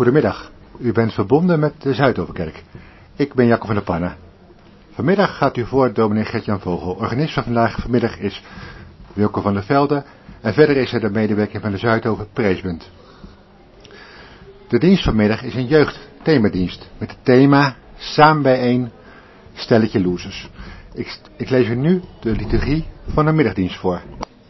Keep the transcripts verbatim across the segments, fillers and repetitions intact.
Goedemiddag, u bent verbonden met de Zuidoverkerk. Ik ben Jacob van der Panne. Vanmiddag gaat u voor dominee Gert-Jan Vogel. Organist van vandaag vanmiddag is Wilco van der Velde en verder is er de medewerking van de Zuidover Preesbund. De dienst vanmiddag is een jeugdthemadienst met het thema Samen bijeen, stelletje losers. Ik, ik lees u nu de liturgie van de middagdienst voor.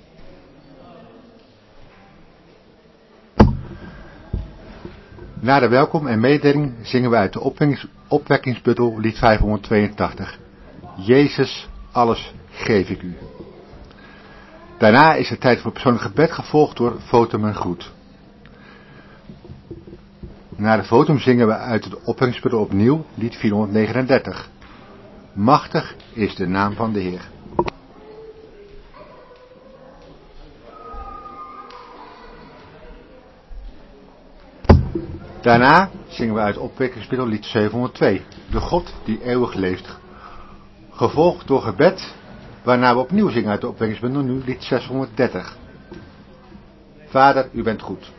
Na de welkom en mededeling zingen we uit de opwekkings, opwekkingsbundel lied vijfhonderdtweeëntachtig. Jezus, alles geef ik u. Daarna is het tijd voor persoonlijk gebed gevolgd door Votum en Groet. Na de Votum zingen we uit de opwekkingsbundel opnieuw lied vierhonderdnegenendertig. Machtig is de naam van de Heer. Daarna zingen we uit de opwekkingsbundel lied zevenhonderdtwee. De God die eeuwig leeft. Gevolgd door gebed, waarna we opnieuw zingen uit de opwekkingsbundel nu lied zeshonderddertig. Vader, u bent goed.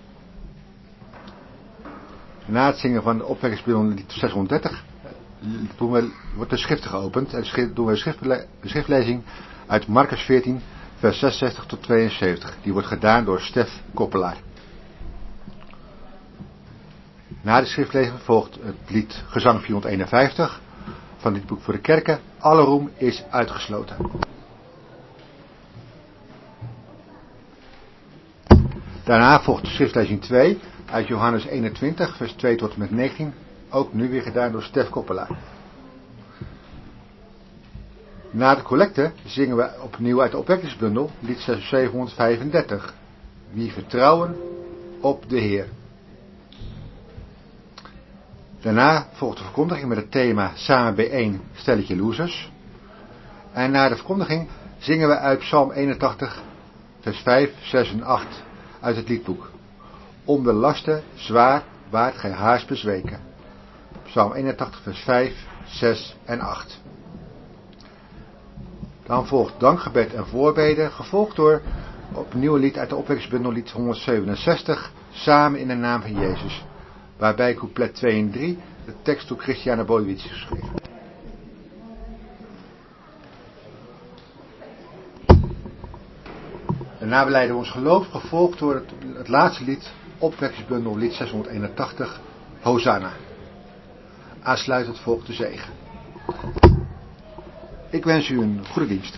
Na het zingen van de opwekkingsbundel lied zeshonderddertig doen we, wordt de schrift geopend en doen we een schriftle, schriftlezing uit Marcus veertien vers zesenzestig tot tweeënzeventig. Die wordt gedaan door Stef Koppelaar. Na de schriftlezing volgt het lied gezang vierhonderdeenenvijftig van dit boek voor de kerken. Alle roem is uitgesloten. Daarna volgt de schriftlezing twee uit Johannes eenentwintig vers twee tot en met negentien. Ook nu weer gedaan door Stef Koppelaar. Na de collecte zingen we opnieuw uit de opwekkingsbundel lied zevenhonderdvijfendertig. Wie vertrouwen op de Heer. Daarna volgt de verkondiging met het thema Samen bijeen, stelletje losers. En na de verkondiging zingen we uit Psalm eenentachtig vers vijf, zes en acht uit het liedboek. Om de lasten zwaar waart gij haast bezweken. Psalm eenentachtig vers vijf, zes en acht. Dan volgt dankgebed en voorbeden, gevolgd door opnieuw een lied uit de opwekkingsbundel lied honderdzevenenzestig, Samen in de naam van Jezus. Waarbij couplet twee en drie de tekst door Christiane Boljewitz is geschreven. Daarna beleiden we ons geloof, gevolgd door het, het laatste lied, opwekkingsbundel lied zeshonderdeenentachtig, Hosanna. Aansluitend volgt de zegen. Ik wens u een goede dienst.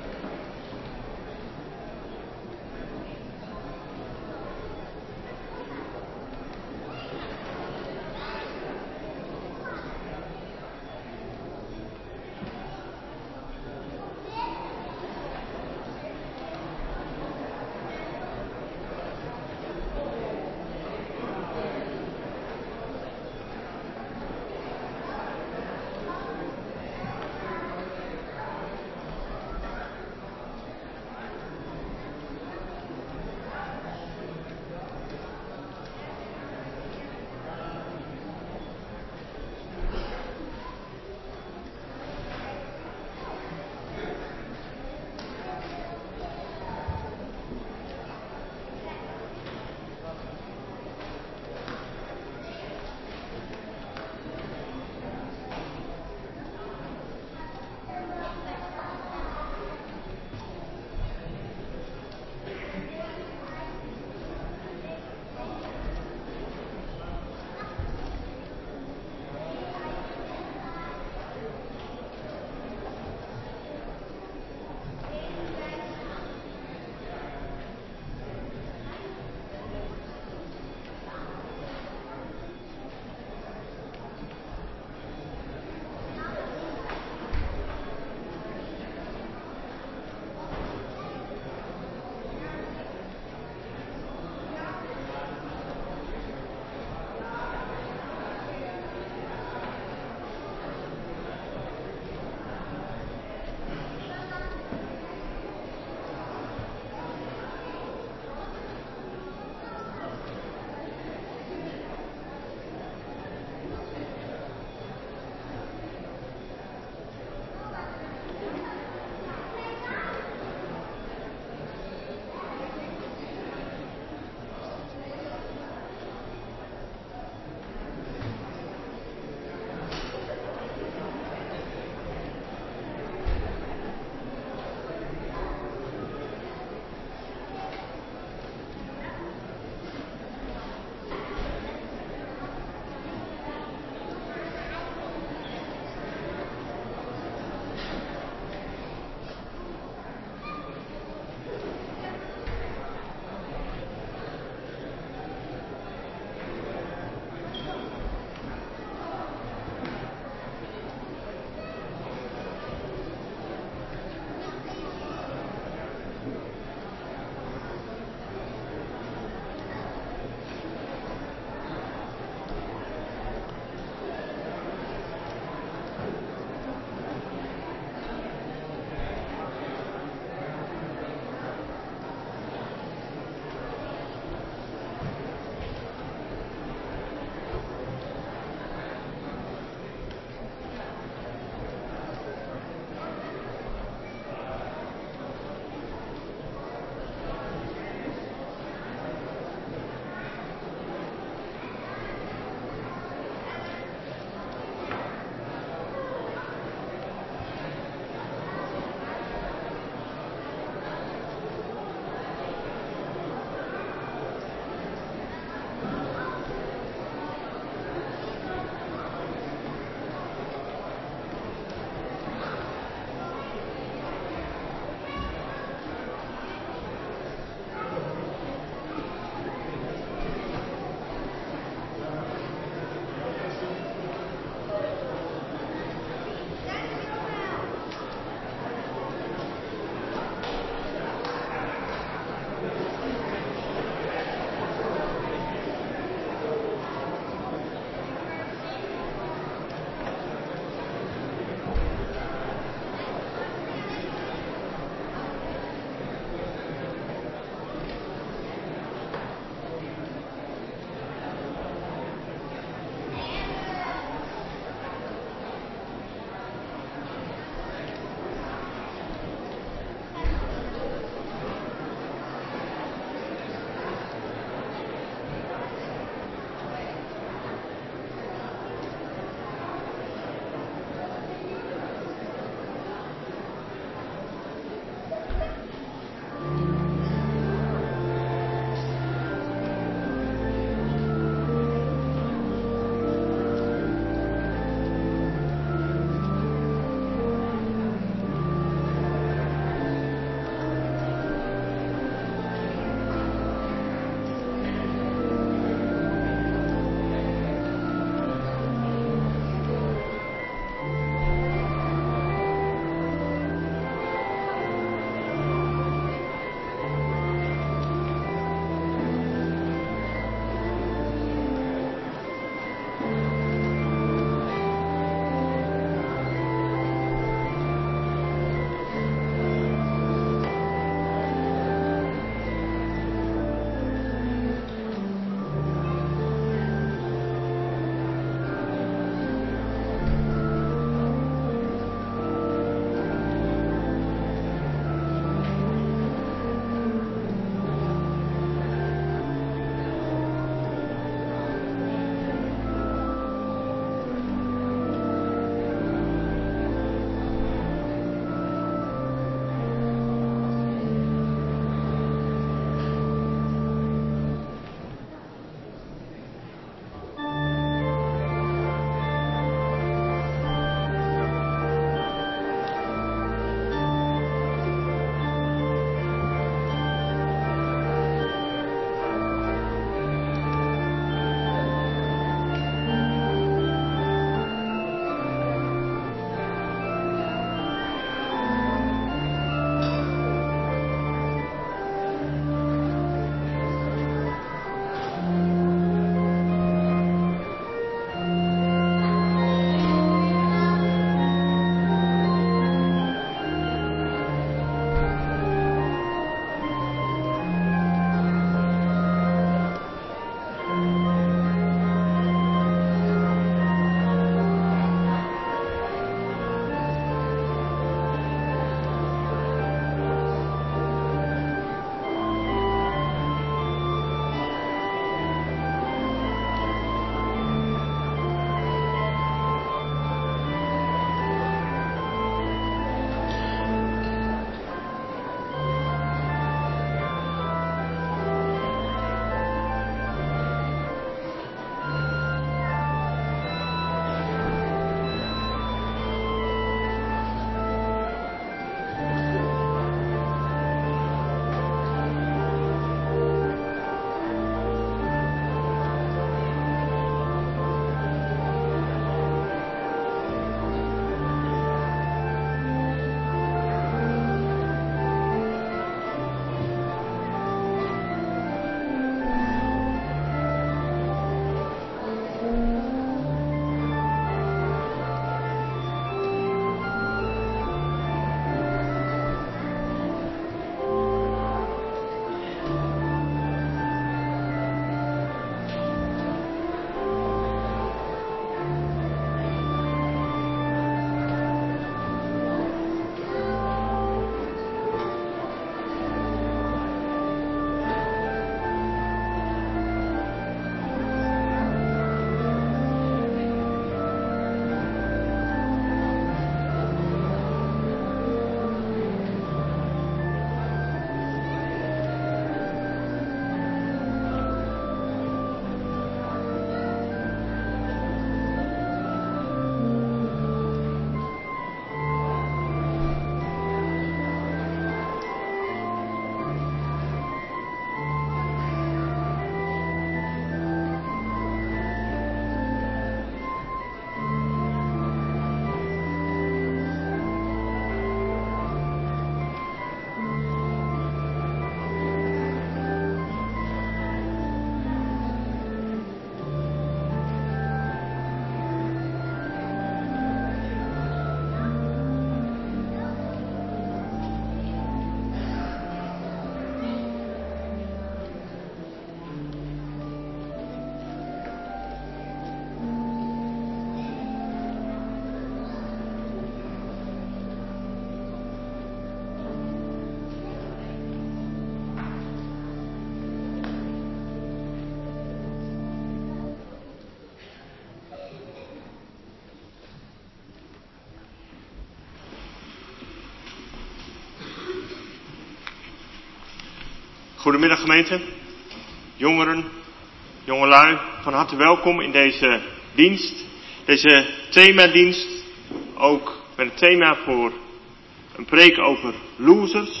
Goedemiddag gemeente, jongeren, jongelui, van harte welkom in deze dienst, deze themadienst, ook met het thema voor een preek over losers.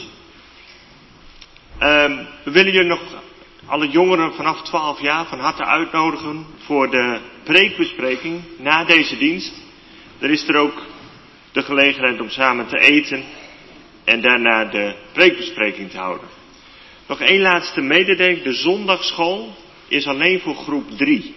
Um, we willen jullie nog alle jongeren vanaf twaalf jaar van harte uitnodigen voor de preekbespreking na deze dienst. Er is er ook de gelegenheid om samen te eten en daarna de preekbespreking te houden. Nog één laatste mededeling. De zondagsschool is alleen voor groep drie.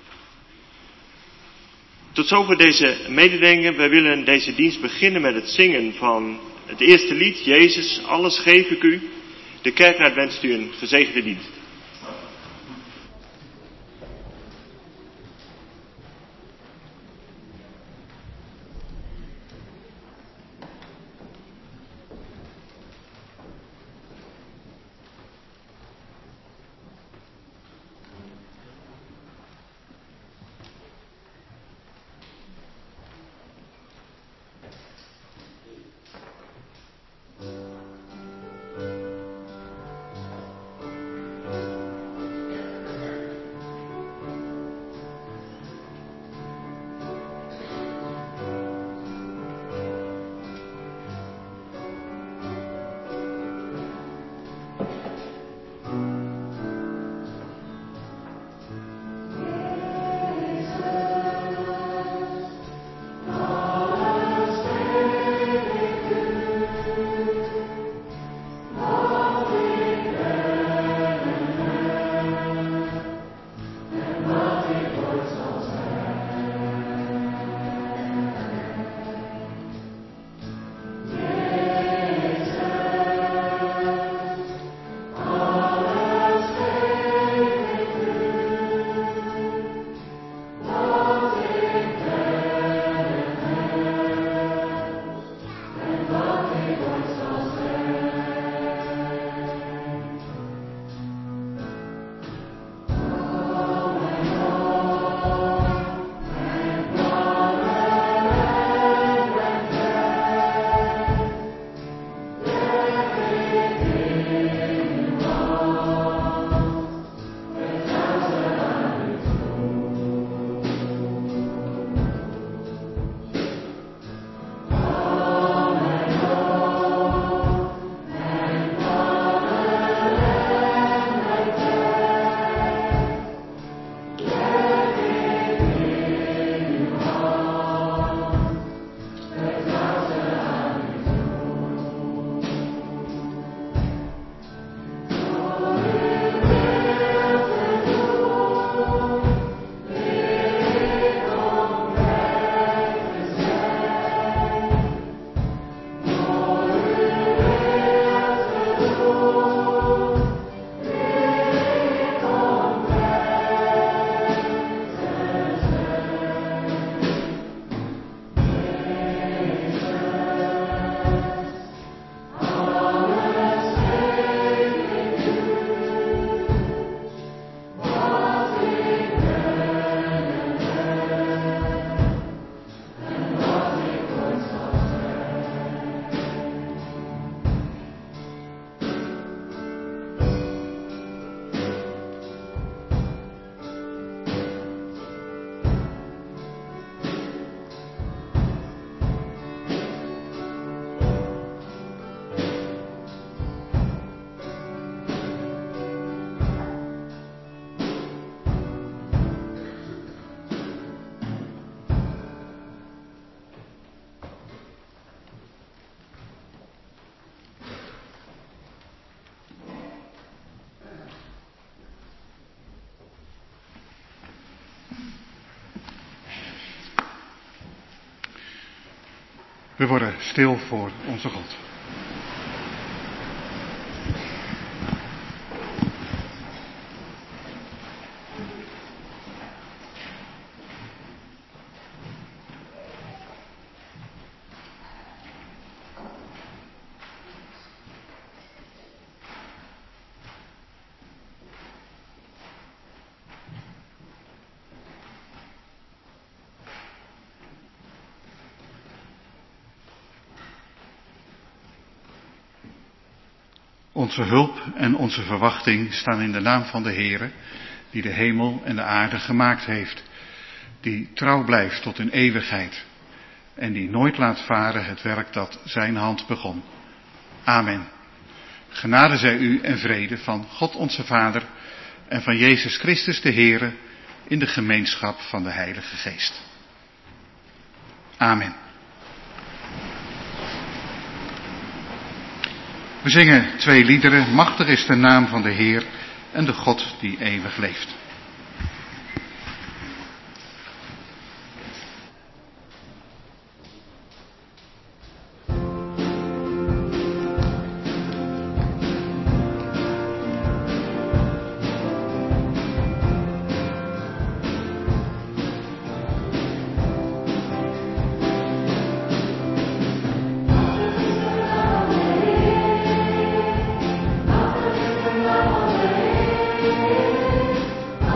Tot zover deze mededelingen. Wij willen deze dienst beginnen met het zingen van het eerste lied. Jezus, alles geef ik u. De kerkraad wenst u een gezegende dienst. We worden stil voor onze God. Onze hulp en onze verwachting staan in de naam van de Heere, die de hemel en de aarde gemaakt heeft, die trouw blijft tot in eeuwigheid en die nooit laat varen het werk dat zijn hand begon. Amen. Genade zij u en vrede van God onze Vader en van Jezus Christus de Heere in de gemeenschap van de Heilige Geest. Amen. We zingen twee liederen. Machtig is de naam van de Heer en de God die eeuwig leeft. Amen.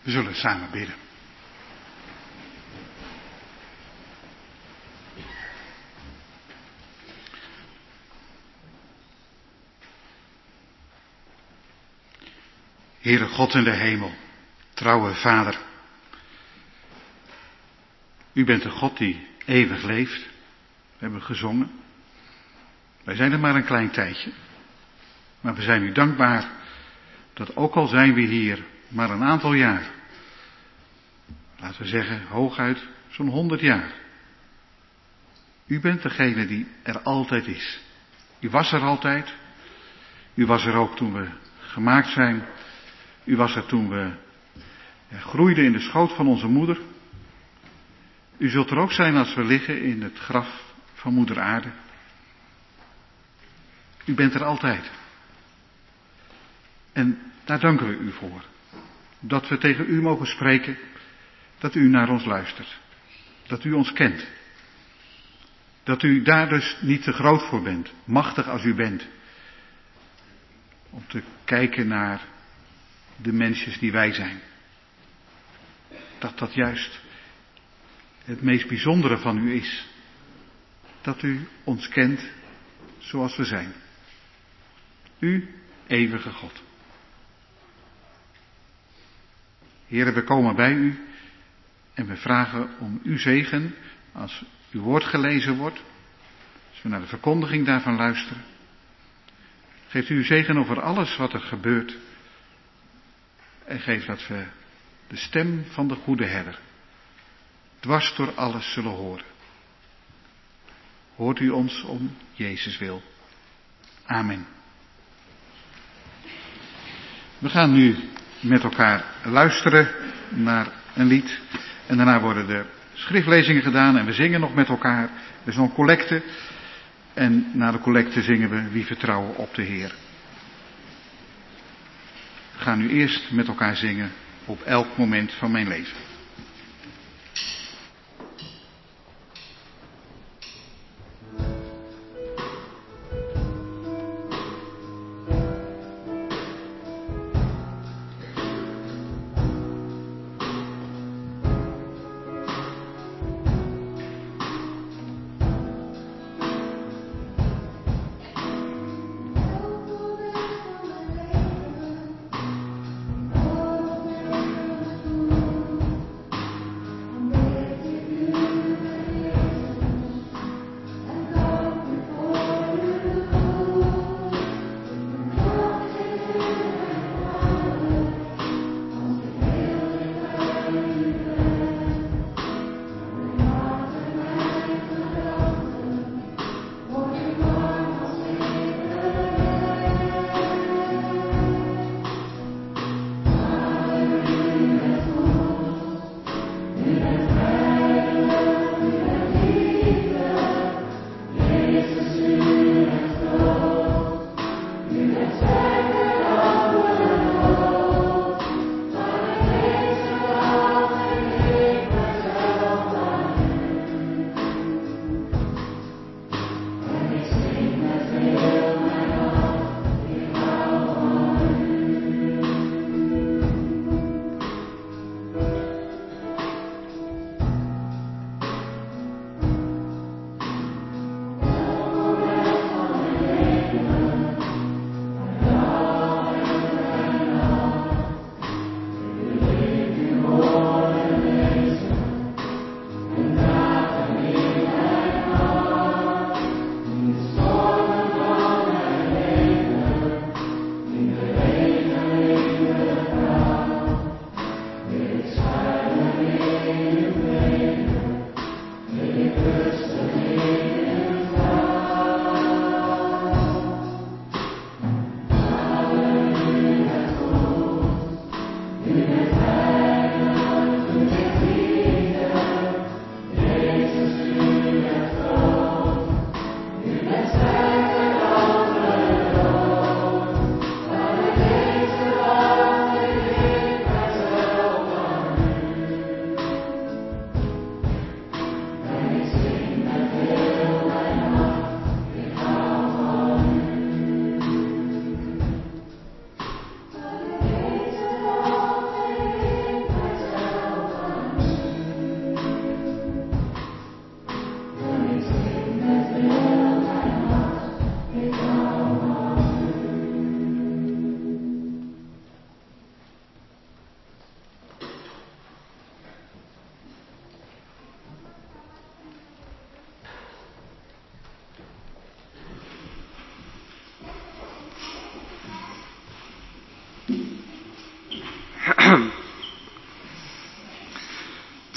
We zullen samen bidden. Heere God in de hemel, trouwe Vader. U bent de God die eeuwig leeft. We hebben gezongen. Wij zijn er maar een klein tijdje. Maar we zijn u dankbaar dat ook al zijn we hier maar een aantal jaar. Laten we zeggen hooguit zo'n honderd jaar. U bent degene die er altijd is. U was er altijd. U was er ook toen we gemaakt zijn. U was er toen we groeiden in de schoot van onze moeder. U zult er ook zijn als we liggen in het graf van moeder aarde. U bent er altijd. En daar danken we u voor. Dat we tegen u mogen spreken. Dat u naar ons luistert. Dat u ons kent. Dat u daar dus niet te groot voor bent. Machtig als u bent. Om te kijken naar de mensjes die wij zijn. Dat dat juist het meest bijzondere van u is. Dat u ons kent zoals we zijn. U, eeuwige God. Heere, we komen bij u en we vragen om uw zegen als uw woord gelezen wordt. Als we naar de verkondiging daarvan luisteren. Geeft u uw zegen over alles wat er gebeurt. En geef dat we de stem van de goede herder dwars door alles zullen horen. Hoort u ons om Jezus wil. Amen. We gaan nu met elkaar luisteren naar een lied. En daarna worden de schriftlezingen gedaan en we zingen nog met elkaar. Er is nog een collecte. En na de collecte zingen we Wie vertrouwen op de Heer. We gaan nu eerst met elkaar zingen op elk moment van mijn leven. Thank you.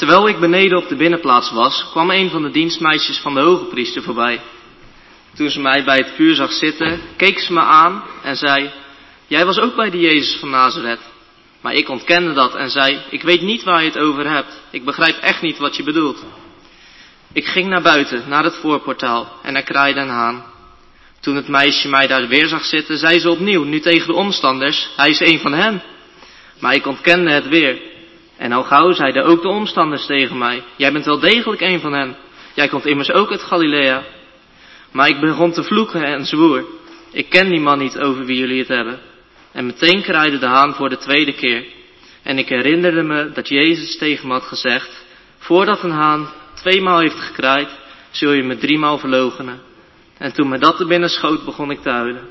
Terwijl ik beneden op de binnenplaats was, kwam een van de dienstmeisjes van de hogepriester voorbij. Toen ze mij bij het vuur zag zitten, keek ze me aan en zei: jij was ook bij de Jezus van Nazareth. Maar ik ontkende dat en zei: ik weet niet waar je het over hebt. Ik begrijp echt niet wat je bedoelt. Ik ging naar buiten, naar het voorportaal, en er kraaide een haan. Toen het meisje mij daar weer zag zitten, zei ze opnieuw, nu tegen de omstanders: hij is een van hen. Maar ik ontkende het weer. En al gauw zeiden ook de omstanders tegen mij: jij bent wel degelijk een van hen. Jij komt immers ook uit Galilea. Maar ik begon te vloeken en zwoer: ik ken die man niet over wie jullie het hebben. En meteen kraaide de haan voor de tweede keer. En ik herinnerde me dat Jezus tegen me had gezegd: voordat een haan tweemaal heeft gekraaid, zul je me driemaal verloochenen. En toen me dat te binnen schoot, begon ik te huilen.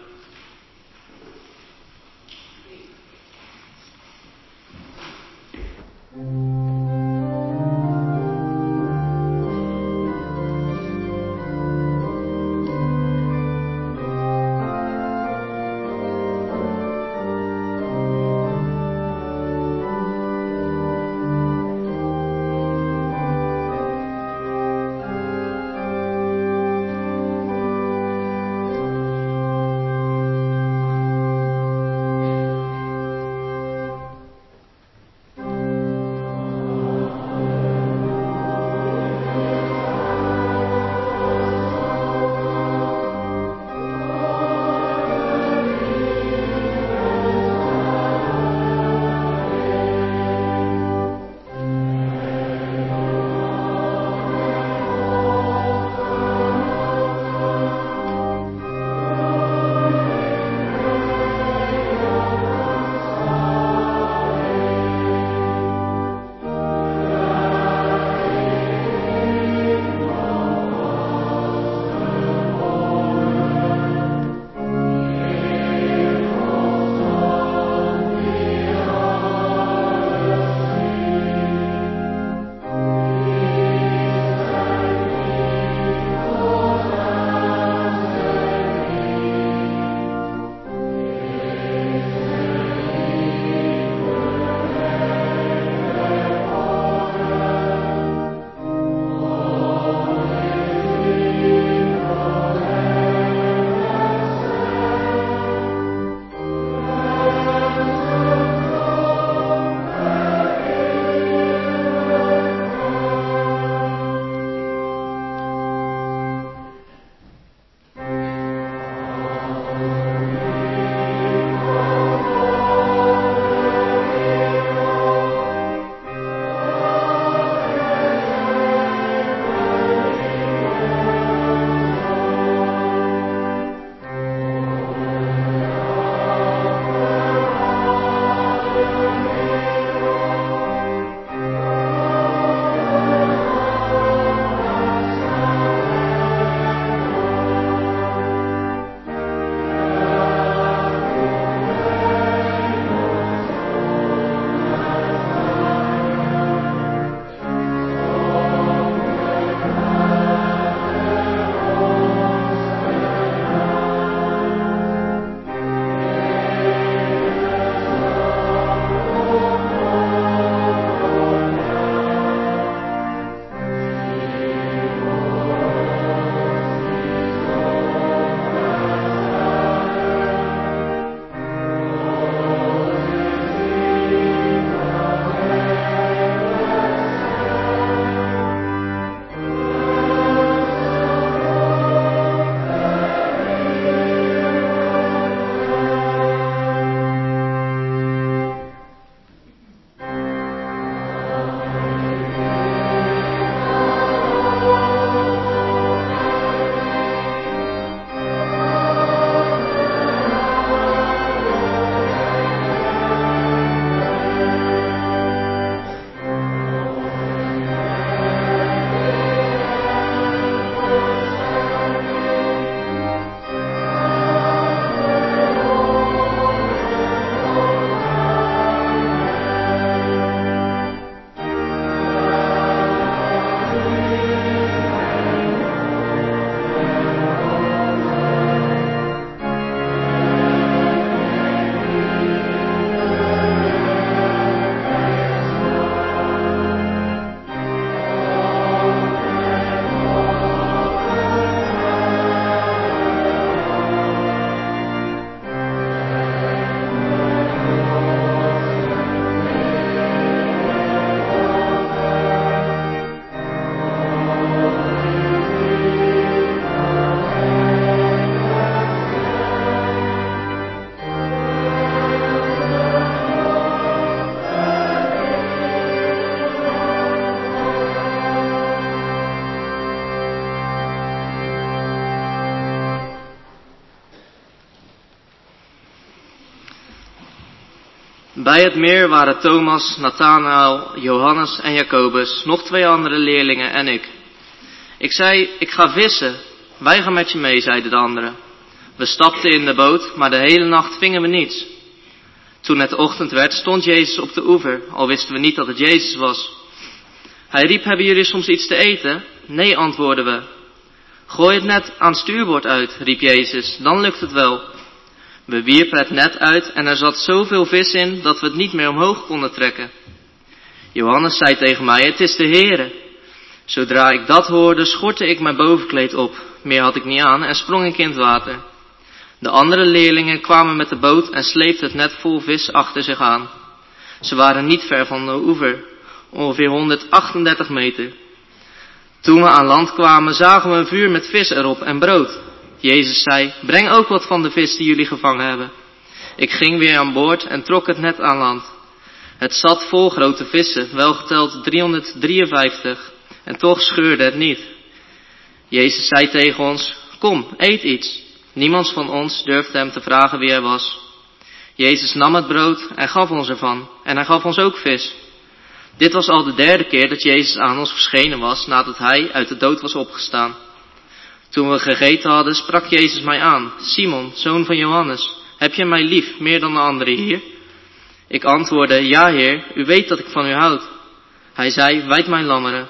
Bij het meer waren Thomas, Nathanael, Johannes en Jacobus, nog twee andere leerlingen en ik. Ik zei, ik ga vissen. Wij gaan met je mee, zeiden de anderen. We stapten in de boot, maar de hele nacht vingen we niets. Toen het ochtend werd, stond Jezus op de oever, al wisten we niet dat het Jezus was. Hij riep, hebben jullie soms iets te eten? Nee, antwoordden we. Gooi het net aan stuurboord uit, riep Jezus, dan lukt het wel. We wierpen het net uit en er zat zoveel vis in dat we het niet meer omhoog konden trekken. Johannes zei tegen mij, het is de Heere. Zodra ik dat hoorde, schortte ik mijn bovenkleed op, meer had ik niet aan, en sprong ik in het water. De andere leerlingen kwamen met de boot en sleepten het net vol vis achter zich aan. Ze waren niet ver van de oever, ongeveer honderdachtendertig meter. Toen we aan land kwamen, zagen we een vuur met vis erop en brood. Jezus zei, breng ook wat van de vis die jullie gevangen hebben. Ik ging weer aan boord en trok het net aan land. Het zat vol grote vissen, welgeteld driehonderddrieënvijftig, en toch scheurde het niet. Jezus zei tegen ons, kom, eet iets. Niemand van ons durfde hem te vragen wie hij was. Jezus nam het brood en gaf ons ervan, en hij gaf ons ook vis. Dit was al de derde keer dat Jezus aan ons verschenen was, nadat hij uit de dood was opgestaan. Toen we gegeten hadden, sprak Jezus mij aan, Simon, zoon van Johannes, heb je mij lief, meer dan de anderen hier? Ik antwoordde, ja Heer, u weet dat ik van u houd. Hij zei, wijd mijn lammeren.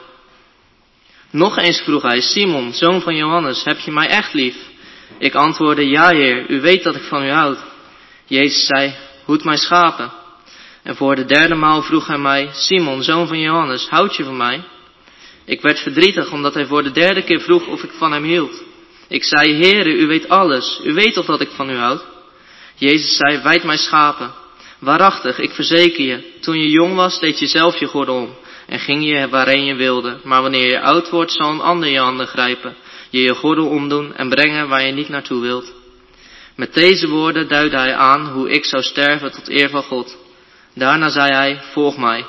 Nog eens vroeg hij, Simon, zoon van Johannes, heb je mij echt lief? Ik antwoordde, ja Heer, u weet dat ik van u houd. Jezus zei, hoed mijn schapen. En voor de derde maal vroeg hij mij, Simon, zoon van Johannes, houd je van mij? Ik werd verdrietig, omdat hij voor de derde keer vroeg of ik van hem hield. Ik zei, Heere, u weet alles, u weet toch dat ik van u houd? Jezus zei, wijd mijn schapen. Waarachtig, ik verzeker je, toen je jong was, deed je zelf je gordel om en ging je waarheen je wilde. Maar wanneer je oud wordt, zal een ander je handen grijpen, je je gordel omdoen en brengen waar je niet naartoe wilt. Met deze woorden duidde hij aan hoe ik zou sterven tot eer van God. Daarna zei hij, volg mij.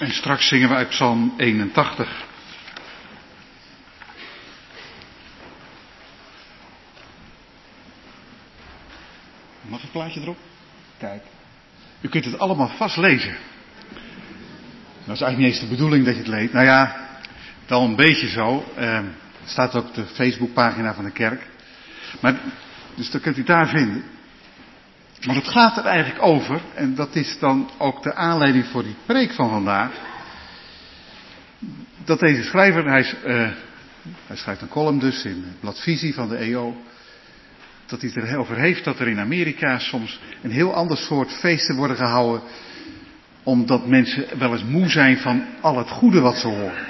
En straks zingen we uit Psalm eenentachtig. Mag het plaatje erop? Kijk. U kunt het allemaal vast lezen. Dat is eigenlijk niet eens de bedoeling dat je het leest. Nou ja, wel een beetje zo. Uh, het staat ook op de Facebookpagina van de kerk. Maar, dus dat kunt u daar vinden. Maar het gaat er eigenlijk over, en dat is dan ook de aanleiding voor die preek van vandaag. Dat deze schrijver, hij, is, uh, hij schrijft een column dus in het blad Visie van de E O. Dat hij het erover heeft dat er in Amerika soms een heel ander soort feesten worden gehouden. Omdat mensen wel eens moe zijn van al het goede wat ze horen.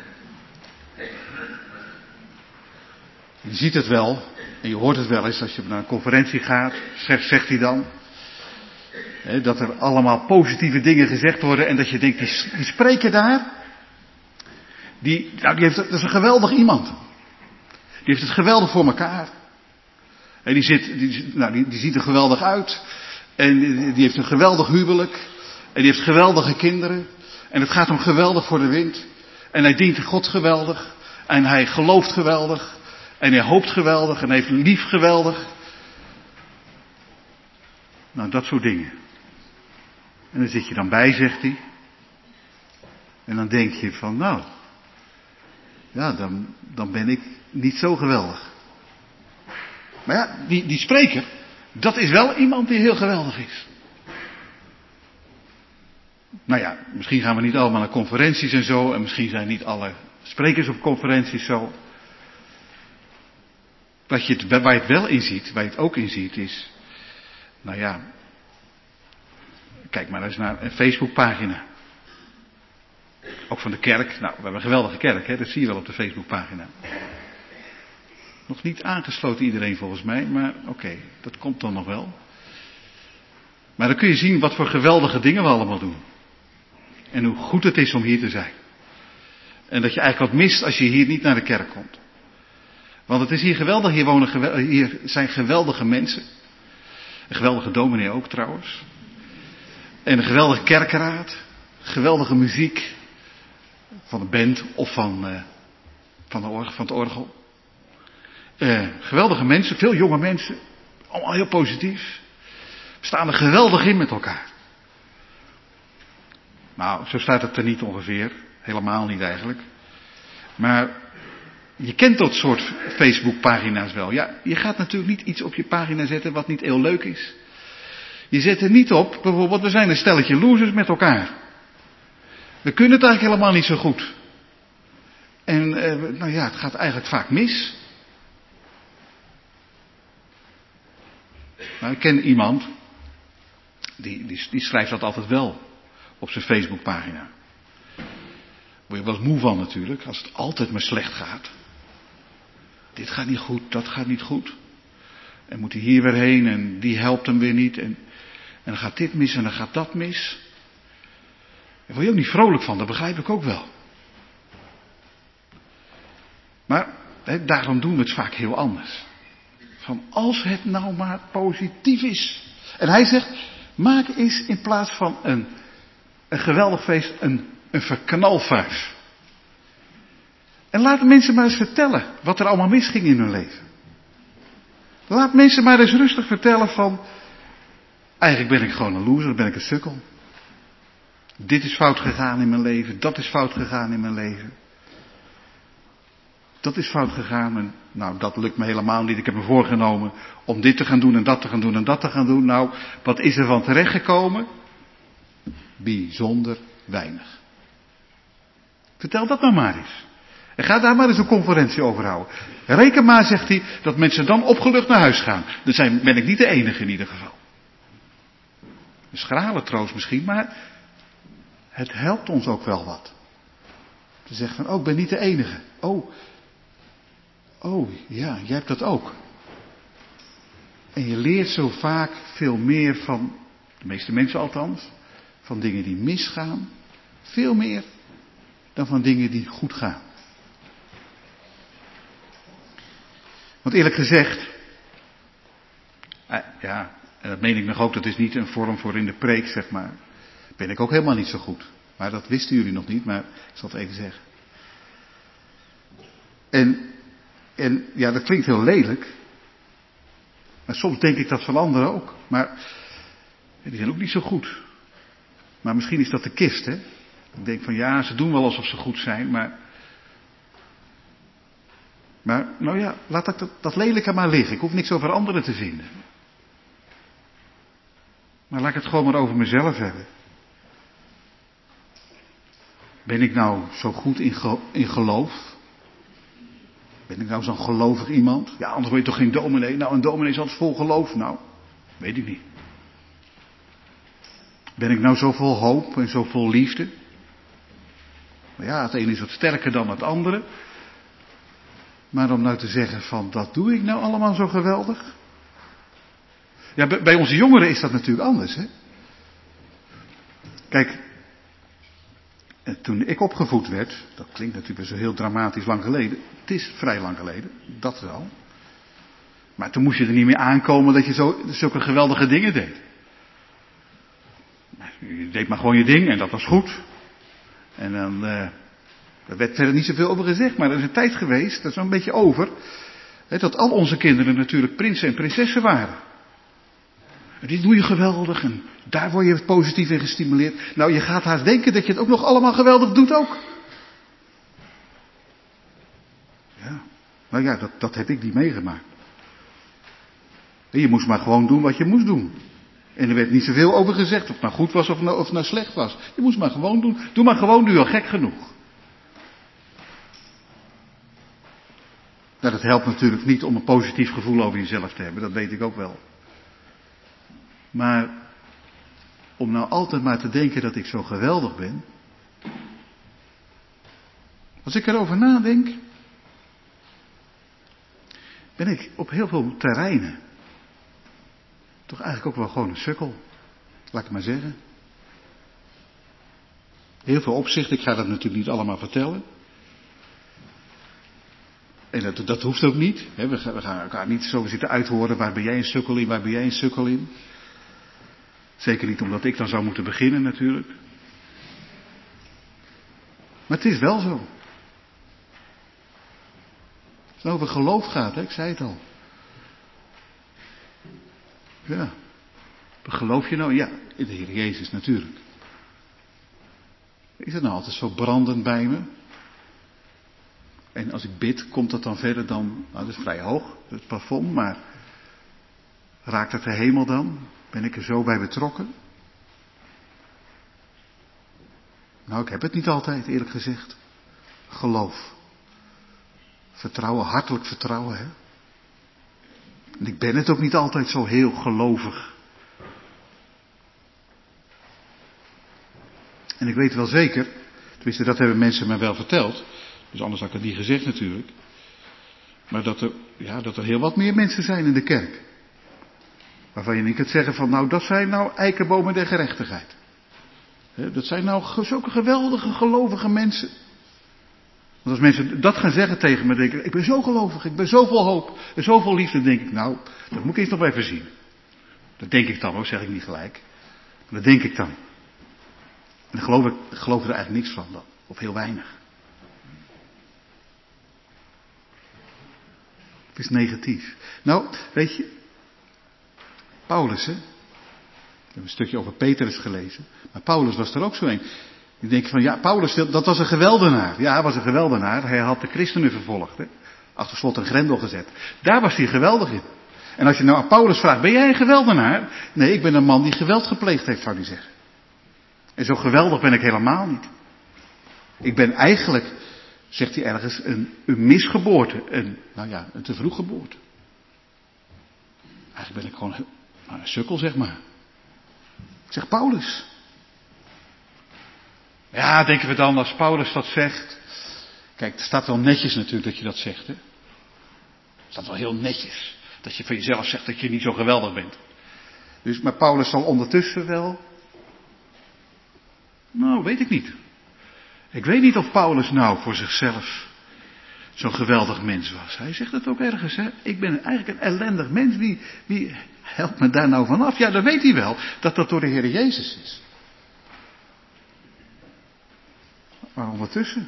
Je ziet het wel, en je hoort het wel eens als je naar een conferentie gaat, zegt, zegt hij dan. Hè, dat er allemaal positieve dingen gezegd worden en dat je denkt, die, die spreker daar, die, nou, die heeft, dat is een geweldig iemand. Die heeft het geweldig voor elkaar. En die, zit, die, nou, die, die ziet er geweldig uit. En die, die heeft een geweldig huwelijk. En die heeft geweldige kinderen. En het gaat hem geweldig voor de wind. En hij dient God geweldig. En hij gelooft geweldig. En hij hoopt geweldig. En hij heeft lief geweldig. Nou, dat soort dingen. En dan zit je dan bij, zegt hij. En dan denk je van, nou. Ja, dan, dan ben ik niet zo geweldig. Maar ja, die, die spreker, dat is wel iemand die heel geweldig is. Nou ja, misschien gaan we niet allemaal naar conferenties en zo. En misschien zijn niet alle sprekers op conferenties zo. Wat je het, waar je het wel in ziet, waar je het ook in ziet, is... Nou ja, kijk maar eens naar een Facebookpagina. Ook van de kerk. Nou, we hebben een geweldige kerk, hè? Dat zie je wel op de Facebookpagina. Nog niet aangesloten iedereen volgens mij, maar oké, okay, dat komt dan nog wel. Maar dan kun je zien wat voor geweldige dingen we allemaal doen. En hoe goed het is om hier te zijn. En dat je eigenlijk wat mist als je hier niet naar de kerk komt. Want het is hier geweldig, hier, wonen, hier zijn geweldige mensen. Een geweldige dominee ook trouwens. En een geweldige kerkenraad. Geweldige muziek. Van de band of van, uh, van, de orgel, van het orgel. Uh, geweldige mensen, veel jonge mensen. Allemaal heel positief. We staan er geweldig in met elkaar. Nou, zo staat het er niet ongeveer. Helemaal niet eigenlijk. Maar je kent dat soort Facebookpagina's wel. Ja, je gaat natuurlijk niet iets op je pagina zetten wat niet heel leuk is. Je zet er niet op, bijvoorbeeld, we zijn een stelletje losers met elkaar. We kunnen het eigenlijk helemaal niet zo goed. En, uh, nou ja, het gaat eigenlijk vaak mis. Nou, ik ken iemand, die, die, die schrijft dat altijd wel op zijn Facebookpagina. Word je wel eens moe van natuurlijk, als het altijd maar slecht gaat. Dit gaat niet goed, dat gaat niet goed. En moet hij hier weer heen en die helpt hem weer niet. En, en dan gaat dit mis en dan gaat dat mis. Daar word je ook niet vrolijk van, dat begrijp ik ook wel. Maar hè, daarom doen we het vaak heel anders. Van als het nou maar positief is. En hij zegt, maak eens in plaats van een, een geweldig feest een, een verknalfuis. En laat mensen maar eens vertellen wat er allemaal misging in hun leven. Laat mensen maar eens rustig vertellen van, eigenlijk ben ik gewoon een loser, ben ik een sukkel. Dit is fout gegaan in mijn leven, dat is fout gegaan in mijn leven. Dat is fout gegaan en nou, dat lukt me helemaal niet. Ik heb me voorgenomen om dit te gaan doen en dat te gaan doen en dat te gaan doen. Nou, wat is er van terechtgekomen? Bijzonder weinig. Vertel dat nou maar eens. En ga daar maar eens een conferentie over houden. Reken maar, zegt hij, dat mensen dan opgelucht naar huis gaan. Dan zijn, ben ik niet de enige in ieder geval. Een schrale troost misschien, maar het helpt ons ook wel wat. Te zeggen van, oh, ik ben niet de enige. Oh, oh, ja, jij hebt dat ook. En je leert zo vaak veel meer van, de meeste mensen althans, van dingen die misgaan. Veel meer dan van dingen die goed gaan. Want eerlijk gezegd, eh, ja, en dat meen ik nog ook, dat is niet een vorm voor in de preek, zeg maar, ben ik ook helemaal niet zo goed. Maar dat wisten jullie nog niet, maar ik zal het even zeggen. En, en ja, dat klinkt heel lelijk. Maar soms denk ik dat van anderen ook. Maar die zijn ook niet zo goed. Maar misschien is dat de kist, hè. Ik denk van ja, ze doen wel alsof ze goed zijn, maar... Maar, nou ja, laat ik dat, dat lelijke maar liggen. Ik hoef niks over anderen te vinden. Maar laat ik het gewoon maar over mezelf hebben. Ben ik nou zo goed in, ge, in geloof? Ben ik nou zo'n gelovig iemand? Ja, anders word je toch geen dominee? Nou, een dominee is altijd vol geloof. Nou, weet ik niet. Ben ik nou zo vol hoop en zo vol liefde? Maar ja, het ene is wat sterker dan het andere. Maar om nou te zeggen van, dat doe ik nou allemaal zo geweldig? Ja, bij onze jongeren is dat natuurlijk anders, hè. Kijk, toen ik opgevoed werd, dat klinkt natuurlijk zo heel dramatisch lang geleden. Het is vrij lang geleden, dat wel. Maar toen moest je er niet meer aankomen dat je zo, zulke geweldige dingen deed. Je deed maar gewoon je ding en dat was goed. En dan, uh, er werd verder niet zoveel over gezegd, maar er is een tijd geweest, dat is wel een beetje over, hè, dat al onze kinderen natuurlijk prinsen en prinsessen waren. En dit doe je geweldig en daar word je positief in gestimuleerd. Nou, je gaat haast denken dat je het ook nog allemaal geweldig doet ook. Ja, nou ja, dat, dat heb ik niet meegemaakt. En je moest maar gewoon doen wat je moest doen. En er werd niet zoveel over gezegd, of het nou goed was of nou, of het nou slecht was. Je moest maar gewoon doen. Doe maar gewoon, doe je al gek genoeg. Nou, dat helpt natuurlijk niet om een positief gevoel over jezelf te hebben, dat weet ik ook wel. Maar om nou altijd maar te denken dat ik zo geweldig ben. Als ik erover nadenk, ben ik op heel veel terreinen toch eigenlijk ook wel gewoon een sukkel. Laat ik maar zeggen. Heel veel opzichten, ik ga dat natuurlijk niet allemaal vertellen. En dat, dat hoeft ook niet. Hè. We, we gaan elkaar niet zo zitten uithoren, waar ben jij een sukkel in, waar ben jij een sukkel in. Zeker niet omdat ik dan zou moeten beginnen natuurlijk. Maar het is wel zo. Als het over geloof gaat, hè, ik zei het al. Ja. Geloof je nou? Ja, in de Heer Jezus natuurlijk. Is het nou altijd zo brandend bij me? En als ik bid, komt dat dan verder dan, nou dat is vrij hoog, het plafond, maar raakt het de hemel dan? Ben ik er zo bij betrokken? Nou, ik heb het niet altijd, eerlijk gezegd. Geloof. Vertrouwen, hartelijk vertrouwen, hè. En ik ben het ook niet altijd zo heel gelovig. En ik weet wel zeker, tenminste dat hebben mensen me wel verteld, dus anders had ik het niet gezegd natuurlijk, maar dat er, ja, dat er heel wat meer mensen zijn in de kerk. Waarvan je niet kunt zeggen van, nou dat zijn nou eikenbomen der gerechtigheid. He, dat zijn nou zulke geweldige gelovige mensen. Want als mensen dat gaan zeggen tegen me, denk ik, ik ben zo gelovig, ik ben zo vol hoop en zo vol liefde, dan denk ik, nou, dat moet ik eens nog even zien. Dat denk ik dan ook, zeg ik niet gelijk. Maar dat denk ik dan. En dan geloof ik, ik geloof er eigenlijk niks van dan, of heel weinig. Het is negatief. Nou, weet je, Paulus, hè. We hebben een stukje over Petrus gelezen. Maar Paulus was er ook zo een. Je denkt van, ja, Paulus, dat was een geweldenaar. Ja, hij was een geweldenaar. Hij had de christenen vervolgd, hè. Achter slot en grendel gezet. Daar was hij geweldig in. En als je nou aan Paulus vraagt, ben jij een geweldenaar? Nee, ik ben een man die geweld gepleegd heeft, zou hij zeggen. En zo geweldig ben ik helemaal niet. Ik ben eigenlijk, zegt hij ergens, een, een misgeboorte. Een, nou ja, een te vroeg geboorte. Eigenlijk ben ik gewoon nou, een sukkel, zeg maar. Zegt Paulus. Ja, denken we dan, als Paulus dat zegt. Kijk, het staat wel netjes natuurlijk dat je dat zegt, hè. Het staat wel heel netjes. Dat je van jezelf zegt dat je niet zo geweldig bent. Dus, maar Paulus zal ondertussen wel. Nou, weet ik niet. Ik weet niet of Paulus nou voor zichzelf zo'n geweldig mens was. Hij zegt het ook ergens, hè. Ik ben eigenlijk een ellendig mens. Wie, wie helpt me daar nou vanaf? Ja, dan weet hij wel dat dat door de Heer Jezus is. Maar ondertussen.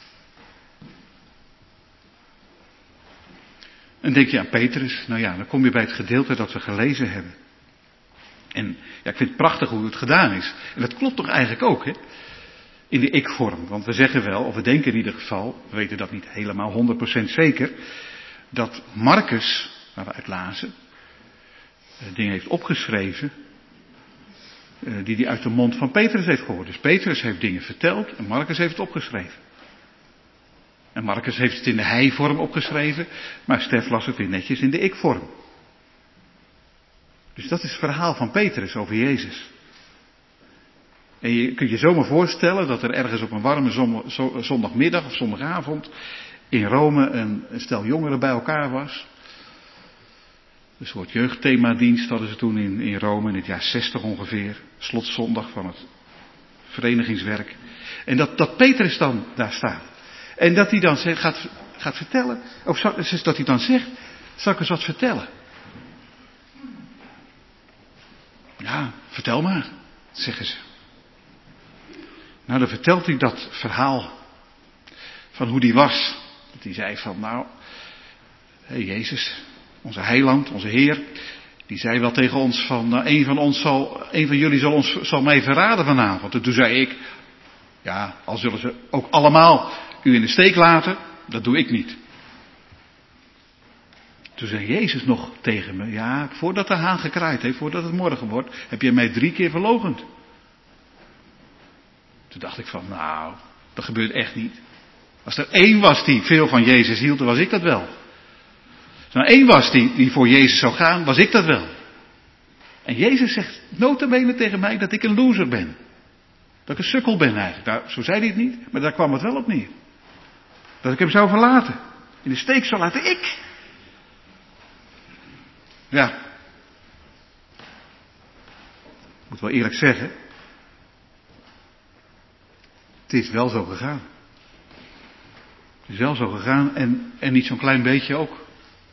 En denk je aan Petrus, nou ja, dan kom je bij het gedeelte dat we gelezen hebben. En ja, ik vind het prachtig hoe het gedaan is. En dat klopt toch eigenlijk ook, hè? In de ik-vorm. Want we zeggen wel, of we denken in ieder geval, we weten dat niet helemaal honderd procent zeker, dat Marcus, waar we uit lazen, dingen heeft opgeschreven, die hij uit de mond van Petrus heeft gehoord. Dus Petrus heeft dingen verteld en Marcus heeft het opgeschreven. En Marcus heeft het in de hij-vorm opgeschreven, maar Stef las het weer netjes in de ik-vorm. Dus dat is het verhaal van Petrus over Jezus. En je kunt je zomaar voorstellen dat er ergens op een warme zondagmiddag of zondagavond in Rome een, een stel jongeren bij elkaar was. Een soort jeugdthemadienst hadden ze toen in, in Rome in het jaar zestig ongeveer. Slotzondag van het verenigingswerk. En dat, dat Petrus dan daar staat. En dat hij dan zegt, gaat, gaat vertellen. Of dat hij dan zegt, zal ik eens wat vertellen? Ja, vertel maar, zeggen ze. Nou, dan vertelt hij dat verhaal van hoe die was. Dat hij zei van, nou, hey Jezus, onze heiland, onze Heer, die zei wel tegen ons van, nou, een van ons zal, een van jullie zal ons, zal mij verraden vanavond. En toen zei ik, ja, al zullen ze ook allemaal u in de steek laten, dat doe ik niet. Toen zei Jezus nog tegen me, ja, voordat de haan gekraaid heeft, voordat het morgen wordt, heb jij mij drie keer verloochend. Toen dacht ik van, nou, dat gebeurt echt niet. Als er één was die veel van Jezus hield, dan was ik dat wel. Als er nou één was die, die voor Jezus zou gaan, was ik dat wel. En Jezus zegt nota bene tegen mij dat ik een loser ben. Dat ik een sukkel ben eigenlijk. Nou, zo zei hij het niet, maar daar kwam het wel op neer. Dat ik hem zou verlaten. In de steek zou laten, ik. Ja. Ik moet wel eerlijk zeggen. Het is wel zo gegaan. Het is wel zo gegaan en, en niet zo'n klein beetje ook.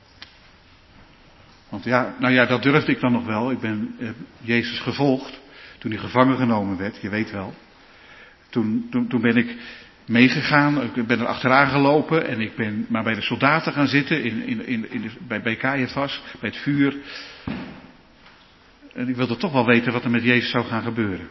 Want ja, nou ja, dat durfde ik dan nog wel. Ik ben eh, Jezus gevolgd toen hij gevangen genomen werd, je weet wel. Toen, toen, toen ben ik meegegaan, ik ben er achteraan gelopen en ik ben maar bij de soldaten gaan zitten, in, in, in, in de, bij, bij Caiaphas, bij het vuur. En ik wilde toch wel weten wat er met Jezus zou gaan gebeuren.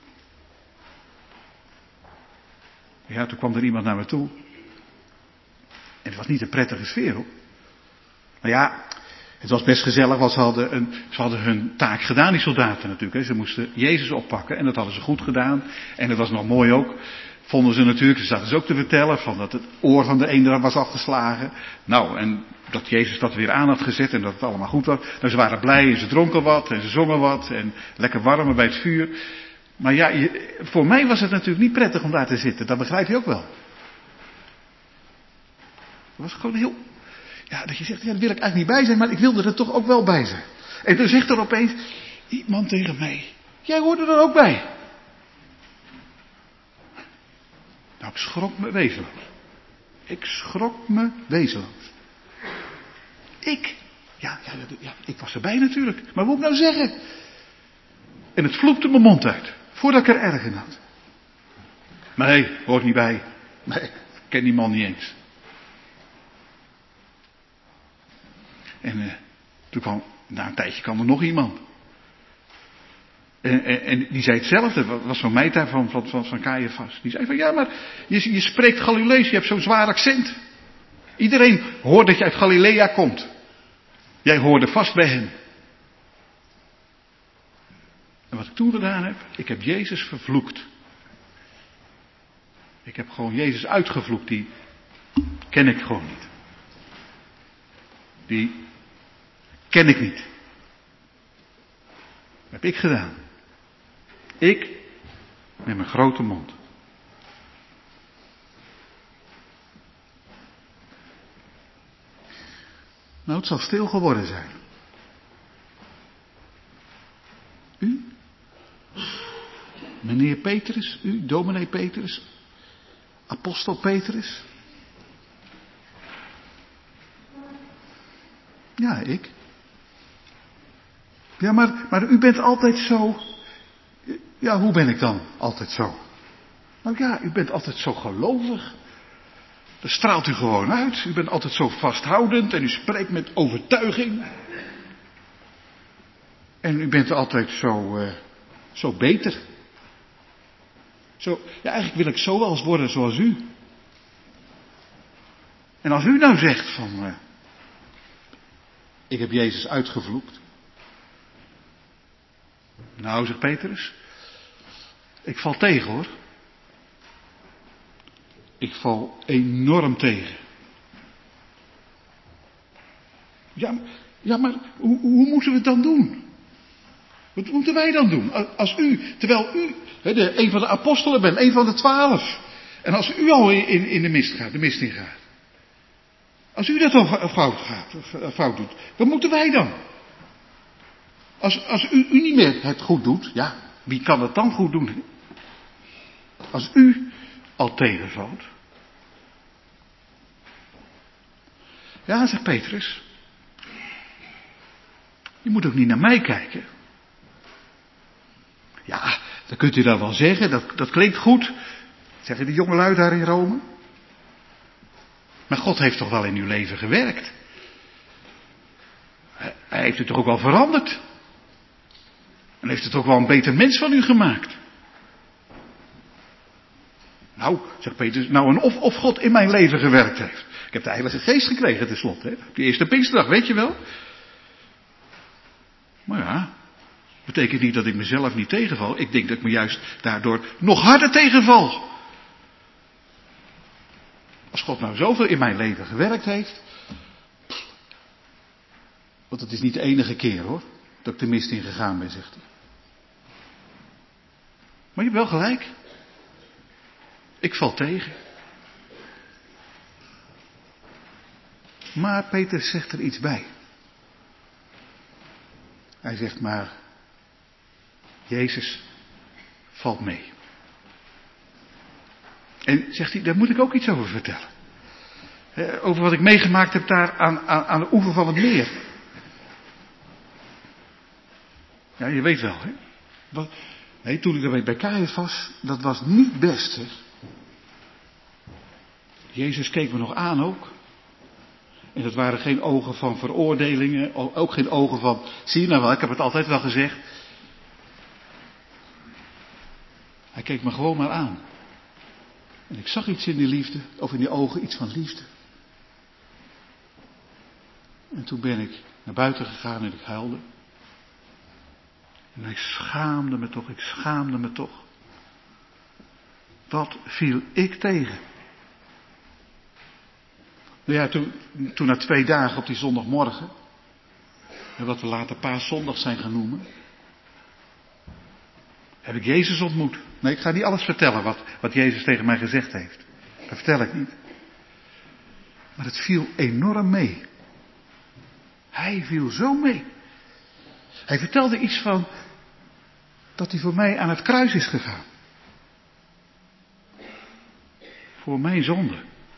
Ja, toen kwam er iemand naar me toe. En het was niet een prettige sfeer, hoor. Nou ja, het was best gezellig, want ze hadden, een, ze hadden hun taak gedaan, die soldaten natuurlijk. Hè. Ze moesten Jezus oppakken en dat hadden ze goed gedaan. En dat was nog mooi ook, vonden ze natuurlijk, ze zaten ze ook te vertellen, van dat het oor van de een was afgeslagen. Nou, en dat Jezus dat weer aan had gezet en dat het allemaal goed was. Nou, ze waren blij en ze dronken wat en ze zongen wat en lekker warmen bij het vuur. Maar ja, je, voor mij was het natuurlijk niet prettig om daar te zitten, dat begrijp je ook wel. Het was gewoon heel... Ja, dat je zegt, ja, daar wil ik eigenlijk niet bij zijn, maar ik wilde er toch ook wel bij zijn. En toen zegt er opeens iemand tegen mij, jij hoorde er ook bij. Nou, ik schrok me wezenloos. Ik schrok me wezenloos. Ik, ja, ja, ja, ik was erbij natuurlijk, maar wat moet ik nou zeggen? En het vloekte mijn mond uit, voordat ik er erg in had. Nee, hoort niet bij. Nee, ik ken die man niet eens. En uh, toen kwam, na een tijdje kwam er nog iemand. En, en, en die zei hetzelfde, dat was van mij daar, van, van, van, van Caiaphas. Die zei van, ja, maar je, je spreekt Galilees, je hebt zo'n zwaar accent. Iedereen hoort dat je uit Galilea komt. Jij hoorde vast bij hem. En wat ik toen gedaan heb, ik heb Jezus vervloekt. Ik heb gewoon Jezus uitgevloekt, die ken ik gewoon niet. Die ken ik niet. Dat heb ik gedaan. Ik met mijn grote mond. Nou, het zal stil geworden zijn. U? Meneer Petrus? U, dominee Petrus? Apostel Petrus? Ja, ik. Ja, maar, maar u bent altijd zo... Ja, hoe ben ik dan altijd zo? Nou ja, u bent altijd zo gelovig. Dat straalt u gewoon uit. U bent altijd zo vasthoudend en u spreekt met overtuiging. En u bent altijd zo, uh, zo beter. Zo, ja, eigenlijk wil ik zo wel eens worden zoals u. En als u nou zegt van, uh, ik heb Jezus uitgevloekt. Nou, zegt Petrus, ik val tegen hoor. Ik val enorm tegen. Ja, ja maar hoe, hoe moeten we het dan doen? Wat moeten wij dan doen? Als u, terwijl u de, een van de apostelen bent, een van de twaalf. En als u al in, in de mist gaat, de mist in gaat. Als u dat al fout gaat, fout doet, wat moeten wij dan? Als, als u, u niet meer het goed doet, ja, wie kan het dan goed doen? Hè? Als u al tegenvalt. Ja, zegt Petrus. Je moet ook niet naar mij kijken. Ja, dan kunt u dat wel zeggen, dat, dat klinkt goed. Zeggen die jongelui daar in Rome. Maar God heeft toch wel in uw leven gewerkt. Hij heeft het toch ook wel veranderd. En heeft het ook wel een beter mens van u gemaakt. Nou, zegt Petrus, nou en of, of God in mijn leven gewerkt heeft. Ik heb de Heilige Geest gekregen tenslotte, hè? Op die eerste Pinksterdag, weet je wel. Maar ja, betekent niet dat ik mezelf niet tegenval. Ik denk dat ik me juist daardoor nog harder tegenval. Als God nou zoveel in mijn leven gewerkt heeft. Want het is niet de enige keer hoor, dat ik de mist in gegaan ben, zegt hij. Maar je hebt wel gelijk. Ik val tegen. Maar Peter zegt er iets bij. Hij zegt maar, Jezus valt mee. En zegt hij, daar moet ik ook iets over vertellen. He, over wat ik meegemaakt heb daar aan, aan, aan de oever van het meer. Ja, je weet wel, hè. Wat, nee, toen ik er bij Caiaphas was, dat was niet best, hè. Jezus keek me nog aan ook. En dat waren geen ogen van veroordelingen, ook geen ogen van, zie je nou wel, ik heb het altijd wel gezegd. Hij keek me gewoon maar aan. En ik zag iets in die liefde, of in die ogen, iets van liefde. En toen ben ik naar buiten gegaan en ik huilde. En ik schaamde me toch, ik schaamde me toch. Wat viel ik tegen? Nou ja, toen, toen na twee dagen op die zondagmorgen, wat we later paaszondag zijn gaan noemen, heb ik Jezus ontmoet. Nee, ik ga niet alles vertellen wat, wat Jezus tegen mij gezegd heeft. Dat vertel ik niet. Maar het viel enorm mee. Hij viel zo mee. Hij vertelde iets van dat hij voor mij aan het kruis is gegaan. Voor mijn zonde.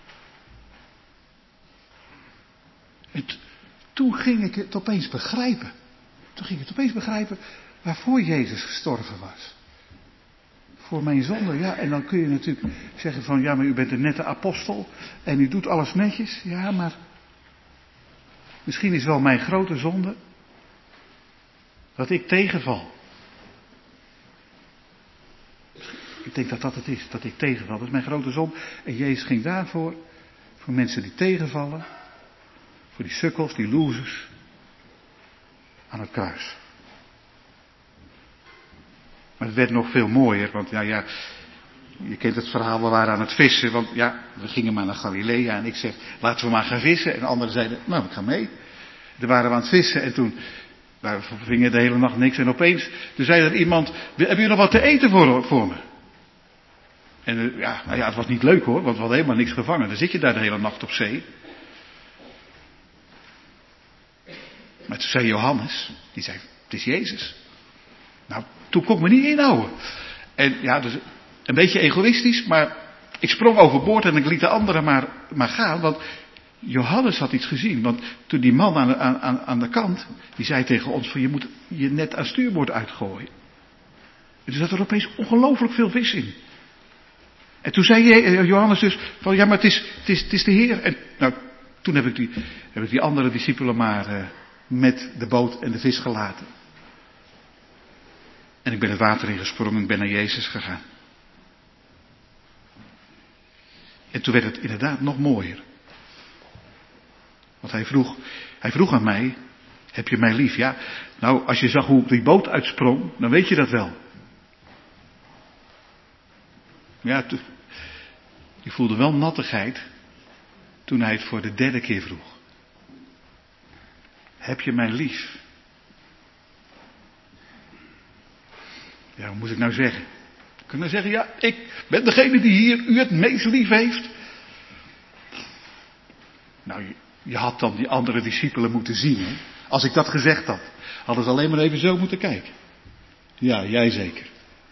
En t- toen ging ik het opeens begrijpen. Toen ging ik het opeens begrijpen waarvoor Jezus gestorven was. Voor mijn zonde, ja. En dan kun je natuurlijk zeggen van, ja, maar u bent een nette apostel en u doet alles netjes. Ja, maar misschien is wel mijn grote zonde dat ik tegenval. Ik denk dat dat het is, dat ik tegenval. Dat is mijn grote zonde. En Jezus ging daarvoor, voor mensen die tegenvallen, voor die sukkels, die losers, aan het kruis. Maar het werd nog veel mooier, want ja, ja, je kent het verhaal, we waren aan het vissen, want ja, we gingen maar naar Galilea en ik zeg, laten we maar gaan vissen. En anderen zeiden, nou, ik ga mee. Daar waren we aan het vissen en toen, we vingen de hele nacht niks en opeens, toen zei er iemand, heb je nog wat te eten voor, voor me? En ja, nou ja, het was niet leuk hoor, want we hadden helemaal niks gevangen. Dan zit je daar de hele nacht op zee. Maar toen zei Johannes, die zei, het is Jezus. Nou, toen kon ik me niet inhouden. En ja, dus een beetje egoïstisch, maar ik sprong overboord en ik liet de anderen maar, maar gaan. Want Johannes had iets gezien. Want toen die man aan, aan, aan de kant, die zei tegen ons van je moet je net aan stuurboord uitgooien. En er zat er opeens ongelooflijk veel vis in. En toen zei Johannes dus van ja, maar het is, het is, het is de Heer. En nou, toen heb ik die, heb ik die andere discipelen maar uh, met de boot en de vis gelaten. En ik ben het water ingesprongen, ik ben naar Jezus gegaan. En toen werd het inderdaad nog mooier. Want hij vroeg, hij vroeg aan mij, heb je mij lief? Ja, nou, als je zag hoe ik die boot uitsprong, dan weet je dat wel. Ja, to, ik voelde wel nattigheid toen hij het voor de derde keer vroeg. Heb je mij lief? Ja, wat moet ik nou zeggen? Ik kan nou zeggen, ja, ik ben degene die hier u het meest lief heeft. Nou, je, je had dan die andere discipelen moeten zien, hè? Als ik dat gezegd had, hadden ze alleen maar even zo moeten kijken. Ja, jij zeker.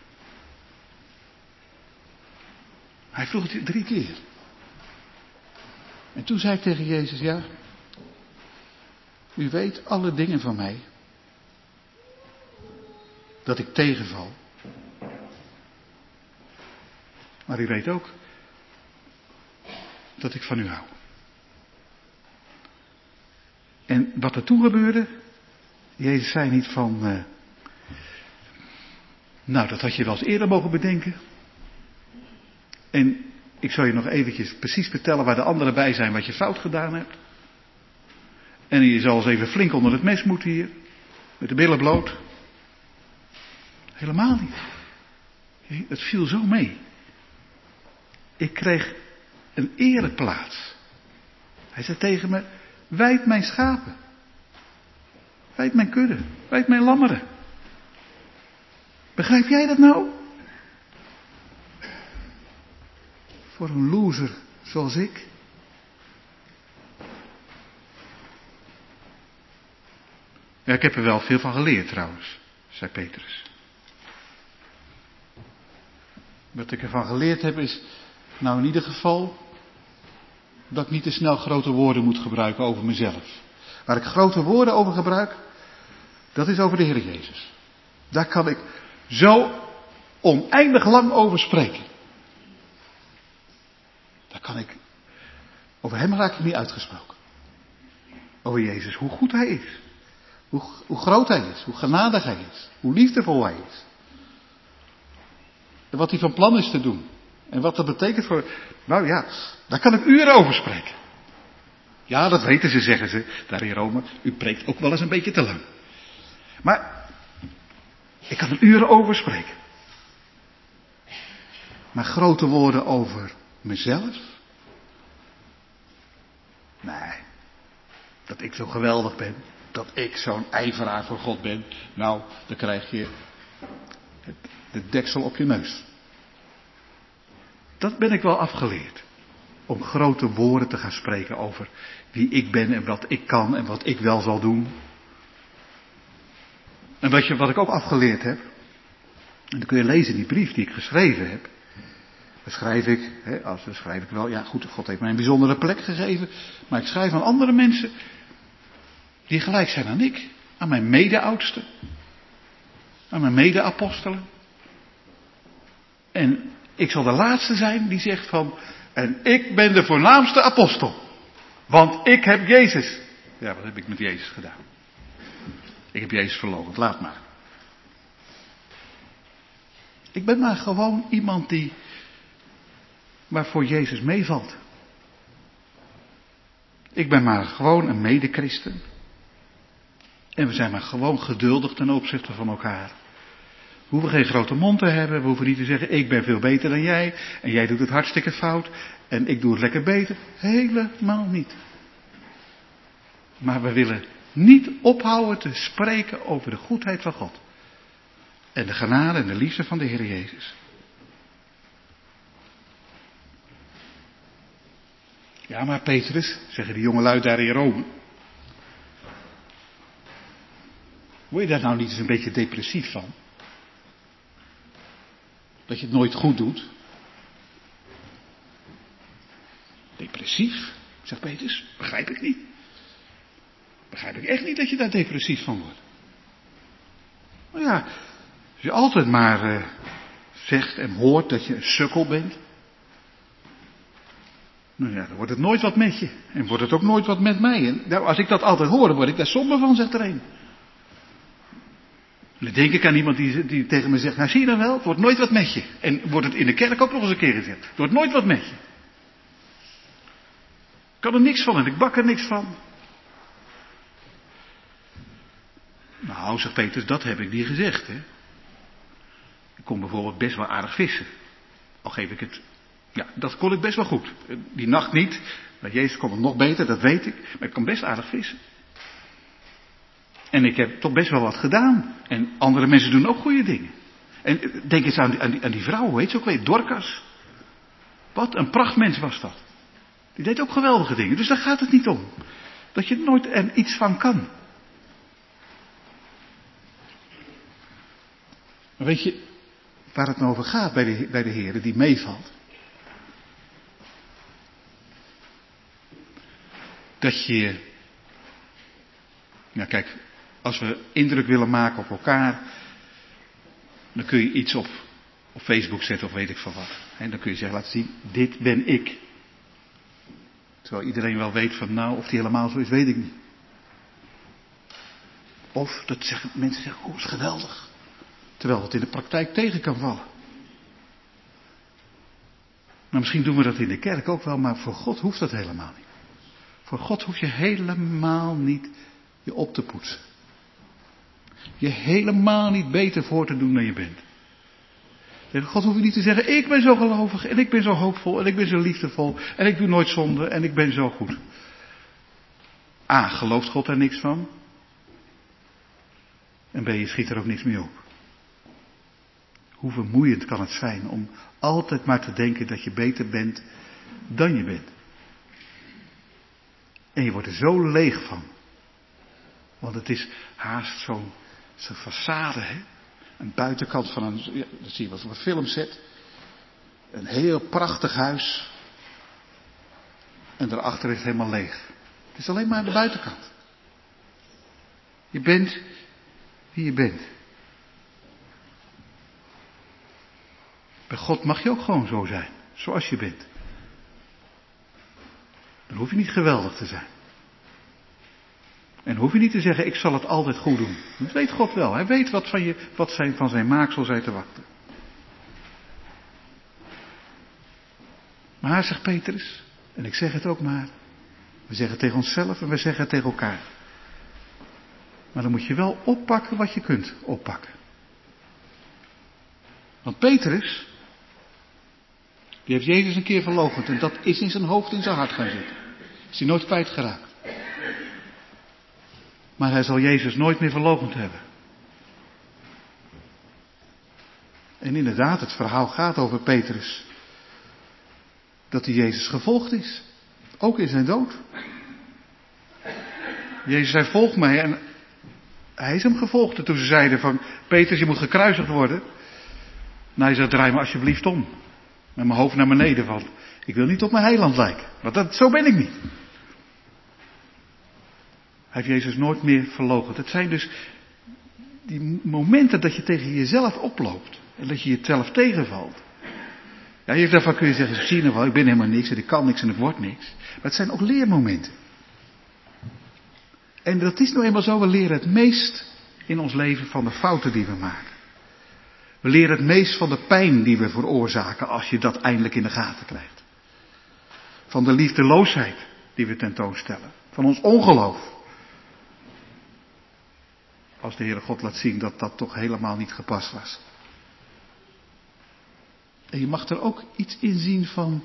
Hij vroeg het drie keer. En toen zei ik tegen Jezus, ja, u weet alle dingen van mij. Dat ik tegenval. Maar u weet ook dat ik van u hou. En wat er toen gebeurde, Jezus zei niet van, uh, nou dat had je wel eens eerder mogen bedenken. En ik zal je nog eventjes precies vertellen waar de anderen bij zijn wat je fout gedaan hebt. En je zal eens even flink onder het mes moeten hier, met de billen bloot. Helemaal niet. Het viel zo mee. Ik kreeg een ereplaats. Hij zei tegen me, wijd mijn schapen. Wijd mijn kudde. Wijd mijn lammeren. Begrijp jij dat nou? Voor een loser zoals ik. Ja, ik heb er wel veel van geleerd trouwens, zei Petrus. Wat ik ervan geleerd heb is, nou in ieder geval, dat ik niet te snel grote woorden moet gebruiken over mezelf. Waar ik grote woorden over gebruik, dat is over de Heer Jezus. Daar kan ik zo oneindig lang over spreken. Daar kan ik, over hem raak ik niet uitgesproken. Over Jezus, hoe goed hij is. Hoe, hoe groot hij is, hoe genadig hij is, hoe liefdevol hij is. En wat hij van plan is te doen. En wat dat betekent voor, nou ja, daar kan ik uren over spreken. Ja, dat weten ze, zeggen ze, daar in Rome. U preekt ook wel eens een beetje te lang. Maar, ik kan er uren over spreken. Maar grote woorden over mezelf? Nee, dat ik zo geweldig ben. Dat ik zo'n ijveraar voor God ben. Nou, dan krijg je het, de deksel op je neus. Dat ben ik wel afgeleerd. Om grote woorden te gaan spreken over wie ik ben en wat ik kan en wat ik wel zal doen. En weet je wat ik ook afgeleerd heb? En dan kun je lezen in die brief die ik geschreven heb. Dan schrijf ik, hè, als, dan schrijf ik wel, ja goed, God heeft mij een bijzondere plek gegeven. Maar ik schrijf aan andere mensen die gelijk zijn aan ik. Aan mijn mede-oudsten. Aan mijn mede-apostelen. En ik zal de laatste zijn die zegt van, en ik ben de voornaamste apostel. Want ik heb Jezus. Ja, wat heb ik met Jezus gedaan? Ik heb Jezus verloochend, laat maar. Ik ben maar gewoon iemand die, waarvoor Jezus meevalt. Ik ben maar gewoon een mede-christen. En we zijn maar gewoon geduldig ten opzichte van elkaar. We hoeven geen grote mond te hebben. We hoeven niet te zeggen, ik ben veel beter dan jij. En jij doet het hartstikke fout. En ik doe het lekker beter. Helemaal niet. Maar we willen niet ophouden te spreken over de goedheid van God. En de genade en de liefde van de Heer Jezus. Ja, maar Petrus, zeggen die jongelui daar in Rome. Word je daar nou niet eens een beetje depressief van? Dat je het nooit goed doet? Depressief, zegt Petrus, begrijp ik niet. Begrijp ik echt niet dat je daar depressief van wordt. Maar ja, als je altijd maar uh, zegt en hoort dat je een sukkel bent. Nou ja, dan wordt het nooit wat met je. En wordt het ook nooit wat met mij. En nou, als ik dat altijd hoor, dan word ik daar somber van, zegt er een. Dan denk ik aan iemand die, die tegen me zegt, nou zie je dan wel, het wordt nooit wat met je. En wordt het in de kerk ook nog eens een keer gezegd. Het wordt nooit wat met je. Ik kan er niks van en ik bak er niks van. Nou, zegt Petrus, dat heb ik niet gezegd, hè. Ik kon bijvoorbeeld best wel aardig vissen. Al geef ik het, ja, dat kon ik best wel goed. Die nacht niet, bij Jezus kon het nog beter, dat weet ik. Maar ik kon best aardig vissen. En ik heb toch best wel wat gedaan. En andere mensen doen ook goede dingen. En denk eens aan die, aan die, aan die vrouw, weet je ook weer, Dorcas. Wat een prachtmens was dat. Die deed ook geweldige dingen. Dus daar gaat het niet om. Dat je nooit er iets van kan. Maar weet je, waar het nou over gaat bij de, bij de Heer die meevalt. Dat je, nou kijk, als we indruk willen maken op elkaar, dan kun je iets op, op Facebook zetten of weet ik van wat. En dan kun je zeggen, laten zien, dit ben ik. Terwijl iedereen wel weet van, nou, of die helemaal zo is, weet ik niet. Of dat zeggen, mensen zeggen, oh, dat is geweldig. Terwijl het in de praktijk tegen kan vallen. Maar misschien doen we dat in de kerk ook wel, maar voor God hoeft dat helemaal niet. Voor God hoef je helemaal niet je op te poetsen. Je helemaal niet beter voor te doen dan je bent. Tegen God hoef je niet te zeggen, ik ben zo gelovig en ik ben zo hoopvol en ik ben zo liefdevol en ik doe nooit zonde en ik ben zo goed. A, gelooft God daar niks van? En B, je schiet er ook niks mee op. Hoe vermoeiend kan het zijn om altijd maar te denken dat je beter bent dan je bent. En je wordt er zo leeg van. Want het is haast zo'n zo'n façade, hè. Een buitenkant van een, ja, dat zie je wat op een filmset. Een heel prachtig huis. En daarachter is het helemaal leeg. Het is alleen maar de buitenkant. Je bent wie je bent. Bij God mag je ook gewoon zo zijn, zoals je bent. Dan hoef je niet geweldig te zijn. En hoef je niet te zeggen, ik zal het altijd goed doen. Dat weet God wel. Hij weet wat van, je, wat zijn, van zijn maaksel zij te wachten. Maar, zegt Petrus, en ik zeg het ook maar, we zeggen het tegen onszelf en we zeggen het tegen elkaar. Maar dan moet je wel oppakken wat je kunt oppakken. Want Petrus, die heeft Jezus een keer verloochend en dat is in zijn hoofd, in zijn hart gaan zitten. Is hij nooit kwijtgeraakt. Maar hij zal Jezus nooit meer verloochend hebben. En inderdaad, het verhaal gaat over Petrus. Dat hij Jezus gevolgd is. Ook in zijn dood. Jezus zei, volg mij. En hij is hem gevolgd. En toen ze zeiden van, Petrus, je moet gekruisigd worden. Nou, hij zei, draai me alsjeblieft om. Met mijn hoofd naar beneden, want ik wil niet op mijn heiland lijken. Want dat, zo ben ik niet. Hij heeft Jezus nooit meer verloochend. Het zijn dus die momenten dat je tegen jezelf oploopt. En dat je jezelf tegenvalt. Ja, daarvan kun je zeggen, zie je nou wel, ik ben helemaal niks en ik kan niks en ik word niks. Maar het zijn ook leermomenten. En dat is nou eenmaal zo, we leren het meest in ons leven van de fouten die we maken. We leren het meest van de pijn die we veroorzaken als je dat eindelijk in de gaten krijgt. Van de liefdeloosheid die we tentoonstellen. Van ons ongeloof. Als de Heere God laat zien dat dat toch helemaal niet gepast was. En je mag er ook iets in zien van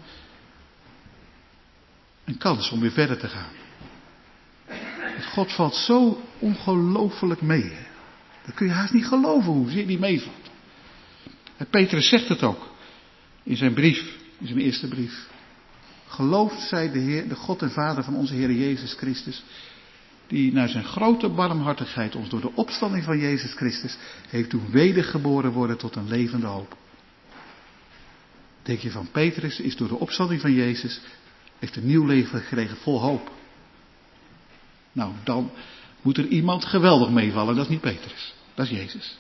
een kans om weer verder te gaan. Want God valt zo ongelooflijk mee. Hè? Dat kun je haast niet geloven hoezeer die meevalt. En Petrus zegt het ook in zijn brief, in zijn eerste brief. Gelooft zij de Heer, de God en Vader van onze Heer Jezus Christus, die naar zijn grote barmhartigheid ons door de opstanding van Jezus Christus heeft doen wedergeboren worden tot een levende hoop. Denk je van Petrus is door de opstanding van Jezus, heeft een nieuw leven gekregen vol hoop. Nou, dan moet er iemand geweldig meevallen, dat is niet Petrus, dat is Jezus.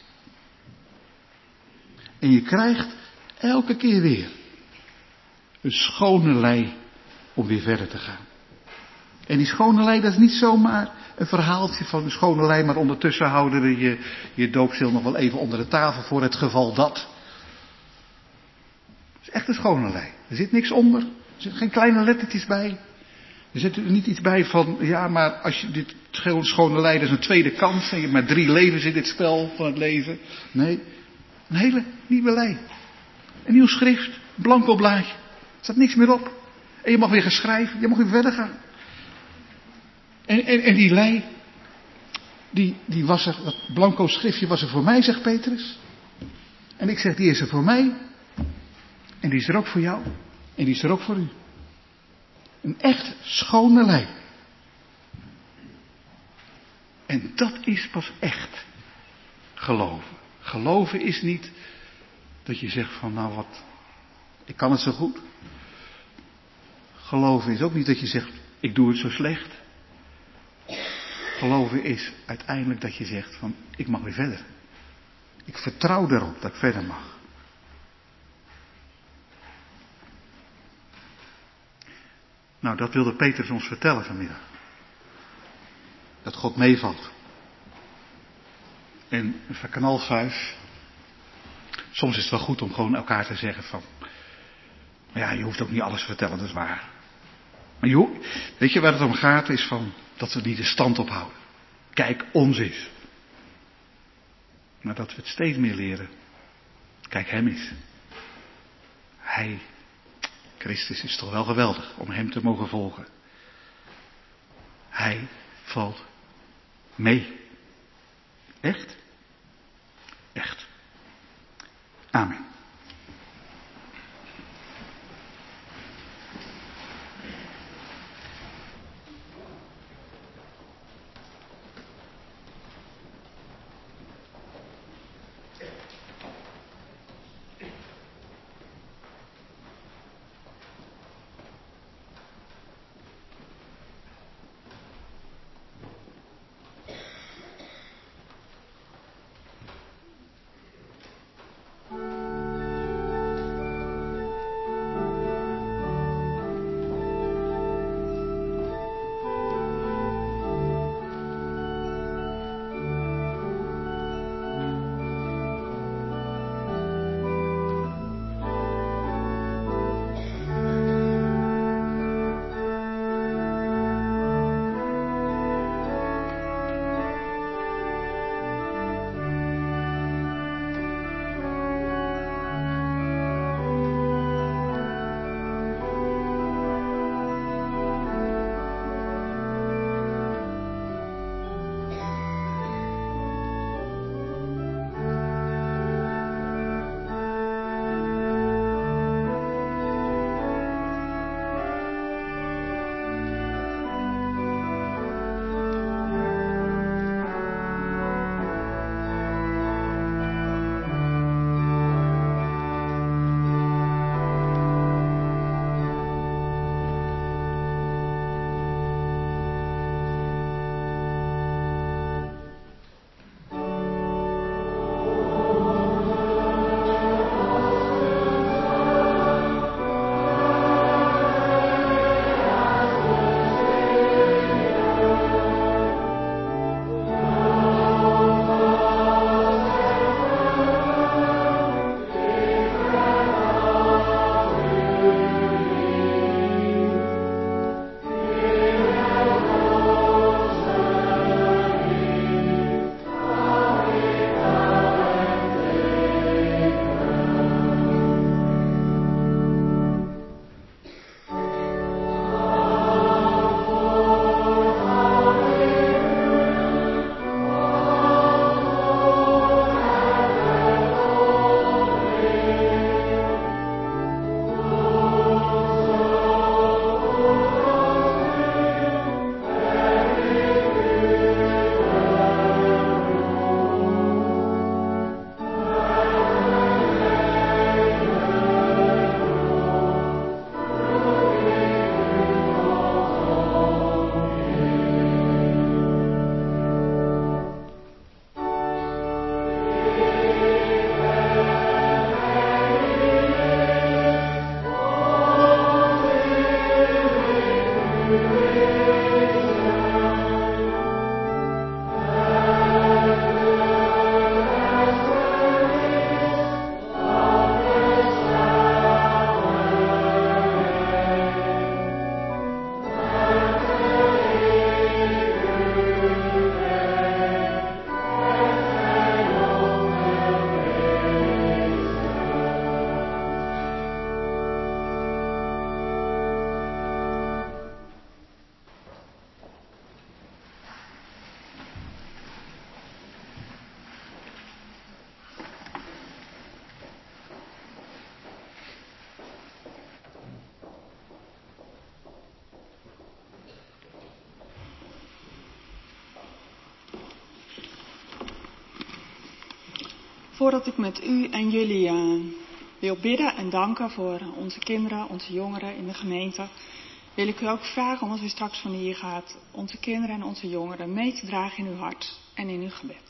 En je krijgt elke keer weer een schone lei om weer verder te gaan. En die schone lei, dat is niet zomaar een verhaaltje van een schone lei, maar ondertussen houden we je, je doopseel nog wel even onder de tafel voor het geval dat. Het is echt een schone lei. Er zit niks onder. Er zitten geen kleine lettertjes bij. Er zit er niet iets bij van, ja, maar als je dit schone lei, dat is een tweede kans. En je hebt maar drie levens in dit spel van het leven. Nee, een hele nieuwe lei. Een nieuw schrift, blanco blaadje. Er staat niks meer op. En je mag weer gaan schrijven, je mag weer verder gaan. En, en, en die lei, die, die was er, dat blanco schriftje was er voor mij, zegt Petrus. En ik zeg, die is er voor mij. En die is er ook voor jou. En die is er ook voor u. Een echt schone lei. En dat is pas echt geloven. Geloven is niet dat je zegt van, nou wat, ik kan het zo goed. Geloven is ook niet dat je zegt, ik doe het zo slecht. Geloven is uiteindelijk dat je zegt van, ik mag weer verder. Ik vertrouw erop dat ik verder mag. Nou, dat wilde Petrus ons vertellen vanmiddag. Dat God meevalt. En een verknalfuis. Soms is het wel goed om gewoon elkaar te zeggen van, maar ja, je hoeft ook niet alles te vertellen, dat is waar. Maar joh, weet je waar het om gaat, is van dat we niet de stand ophouden. Kijk, ons is. Maar dat we het steeds meer leren. Kijk, hem is. Hij, Christus, is toch wel geweldig om hem te mogen volgen. Hij valt mee. Echt? Echt. Amen. Voordat ik met u en jullie uh, wil bidden en danken voor onze kinderen, onze jongeren in de gemeente, wil ik u ook vragen om, als u straks van hier gaat, onze kinderen en onze jongeren mee te dragen in uw hart en in uw gebed.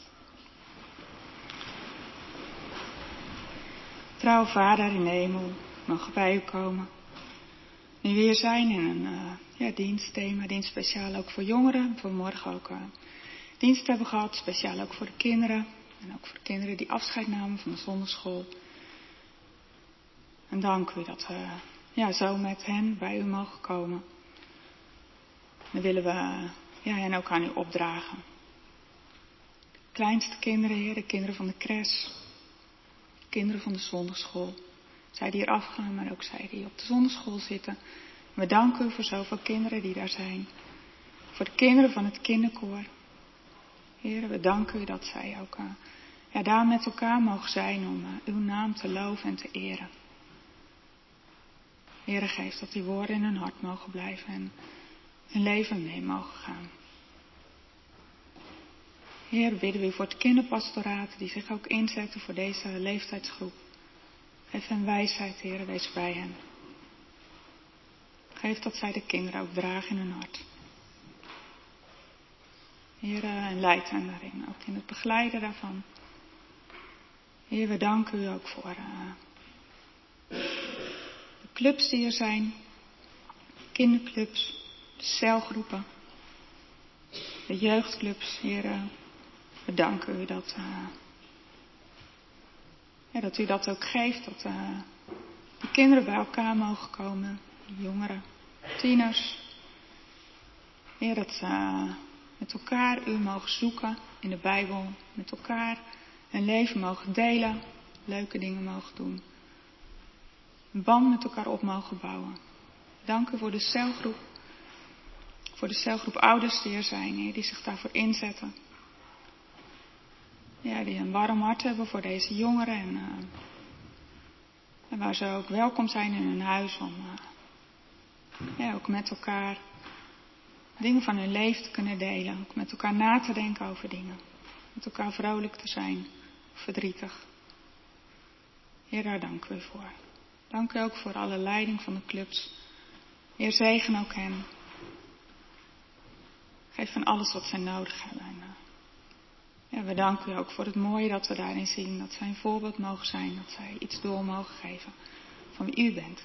Trouw Vader in de hemel, mogen bij u komen. Nu we hier zijn in een uh, ja, dienstthema, dienst speciaal ook voor jongeren, voor morgen ook uh, dienst hebben gehad, speciaal ook voor de kinderen. En ook voor de kinderen die afscheid namen van de zondagschool. En dank u dat we ja, zo met hen bij u mogen komen. Dan willen we ja, hen ook aan u opdragen. De kleinste kinderen, Heer, de kinderen van de crash. De kinderen van de zondagschool. Zij die hier afgaan, maar ook zij die op de zondagschool zitten. We danken u voor zoveel kinderen die daar zijn. Voor de kinderen van het kinderkoor. Heer, we danken u dat zij ook uh, ja, daar met elkaar mogen zijn om uh, uw naam te loven en te eren. Heer, geef dat die woorden in hun hart mogen blijven en hun leven mee mogen gaan. Heer, bidden we voor het kinderpastoraat die zich ook inzetten voor deze leeftijdsgroep. Geef hen wijsheid, Heer, wees bij hen. Geef dat zij de kinderen ook dragen in hun hart. Heer, en leid hen daarin, ook in het begeleiden daarvan. Heer, we danken u ook voor uh, de clubs die er zijn. Kinderclubs, de celgroepen, de jeugdclubs. Heer, uh, we danken u dat, uh, ja, dat u dat ook geeft. Dat uh, de kinderen bij elkaar mogen komen. De jongeren, tieners. Heer, dat uh, met elkaar u mogen zoeken in de Bijbel. Met elkaar hun leven mogen delen. Leuke dingen mogen doen. Een band met elkaar op mogen bouwen. Dank u voor de celgroep. Voor de celgroep ouders die er zijn. Heer, die zich daarvoor inzetten. Ja, die een warm hart hebben voor deze jongeren. En, uh, en waar ze ook welkom zijn in hun huis. Om uh, ja, ook met elkaar dingen van hun leven te kunnen delen. Ook met elkaar na te denken over dingen. Met elkaar vrolijk te zijn. Verdrietig. Heer, daar danken we voor. Dank u ook voor alle leiding van de clubs. Heer, zegen ook hen. Geef hen alles wat zij nodig hebben. En, uh, ja, we danken u ook voor het mooie dat we daarin zien. Dat zij een voorbeeld mogen zijn. Dat zij iets door mogen geven van wie u bent.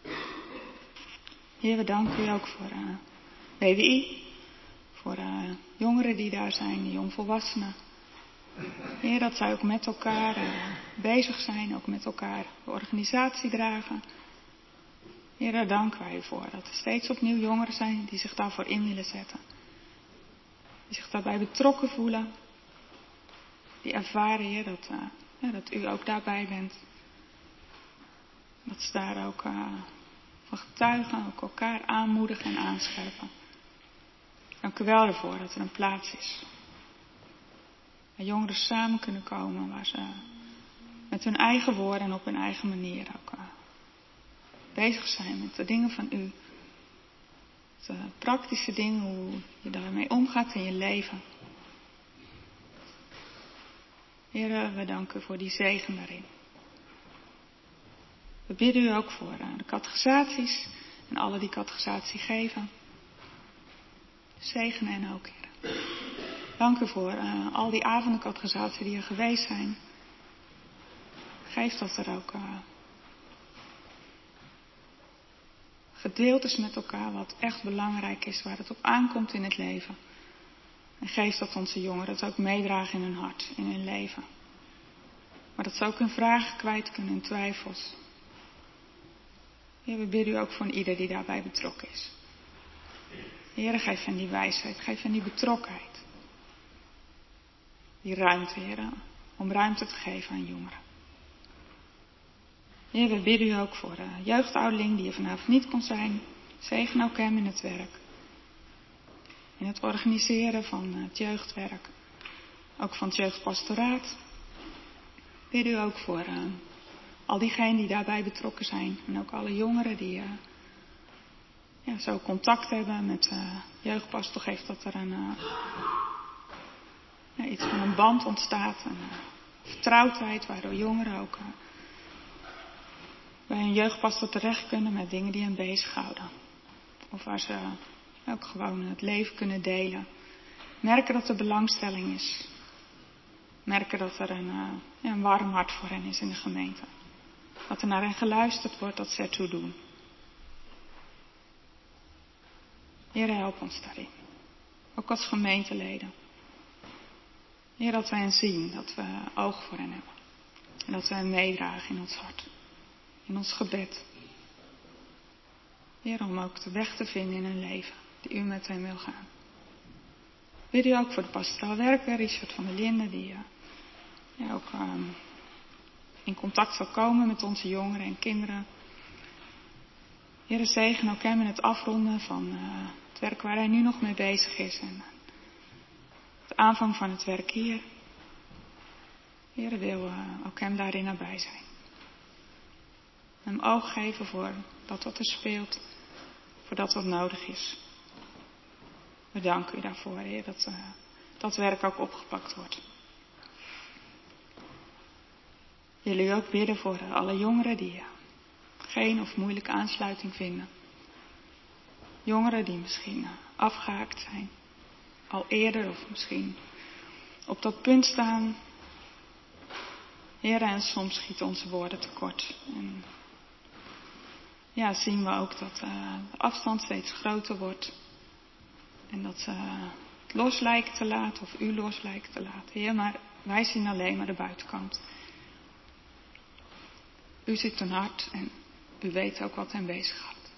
Heer, we danken u ook voor uh, B W I. Voor uh, jongeren die daar zijn, de jongvolwassenen. Heer, dat zij ook met elkaar uh, bezig zijn. Ook met elkaar de organisatie dragen. Heer, daar danken wij u voor. Dat er steeds opnieuw jongeren zijn die zich daarvoor in willen zetten. Die zich daarbij betrokken voelen. Die ervaren, Heer, dat, uh, ja, dat u ook daarbij bent. Dat ze daar ook uh, van getuigen, ook elkaar aanmoedigen en aanscherpen. Dank u wel ervoor dat er een plaats is. Waar jongeren samen kunnen komen, waar ze met hun eigen woorden en op hun eigen manier ook uh, bezig zijn met de dingen van u. De praktische dingen, hoe je daarmee omgaat in je leven. Heer, we danken u voor die zegen daarin. We bidden u ook voor uh, de catechisaties en alle die catechisatie geven. Zegen hen ook, Heer. Dank u voor uh, al die avonden catechisatie die er geweest zijn. Geef dat er ook uh, gedeeld is met elkaar wat echt belangrijk is, waar het op aankomt in het leven. En geef dat onze jongeren het ook meedragen in hun hart, in hun leven. Maar dat ze ook hun vragen kwijt kunnen, hun twijfels. Heer, we bidden u ook voor ieder die daarbij betrokken is. Heer, geef hen die wijsheid, geef hen die betrokkenheid. Die ruimte, Heer, om ruimte te geven aan jongeren. Heer, we bidden u ook voor de jeugdouderling die er vanavond niet kon zijn. Zegen ook hem in het werk. In het organiseren van het jeugdwerk. Ook van het jeugdpastoraat. Bidden u ook voor uh, al diegenen die daarbij betrokken zijn. En ook alle jongeren die uh, ja, zo contact hebben met uh, jeugdpastor. Geeft dat er een, uh, ja, iets van een band ontstaat. En, uh, vertrouwdheid, waardoor jongeren ook uh, bij hun jeugdpastor terecht kunnen met dingen die hen bezighouden. Of waar ze ook gewoon het leven kunnen delen. Merken dat er belangstelling is. Merken dat er een, uh, ja, een warm hart voor hen is in de gemeente. Dat er naar hen geluisterd wordt, dat ze ertoe doen. Heer, help ons daarin. Ook als gemeenteleden. Heer, dat we hen zien, dat we oog voor hen hebben. En dat we hen meedragen in ons hart. In ons gebed. Heer, om ook de weg te vinden in hun leven, die u met hen wil gaan. Bid u ook voor de pastoraal werker, Richard van der Linden, die uh, ja, ook uh, in contact zal komen met onze jongeren en kinderen. Heer, zegen ook hem in het afronden van uh, het werk waar hij nu nog mee bezig is. En de aanvang van het werk hier. Heer, wil uh, ook hem daarin nabij zijn. Hem oog geven voor dat wat er speelt. Voor dat wat nodig is. We danken u daarvoor, Heer, dat uh, dat werk ook opgepakt wordt. Willen u ook bidden voor uh, alle jongeren die uh, geen of moeilijke aansluiting vinden. Jongeren die misschien uh, afgehaakt zijn. Al eerder of misschien op dat punt staan. Heer, en soms schieten onze woorden tekort. En ja, zien we ook dat uh, de afstand steeds groter wordt. En dat ze uh, het los lijken te laten of u los lijken te laten. Heer, maar wij zien alleen maar de buitenkant. U ziet hun hart en u weet ook wat hen bezighoudt.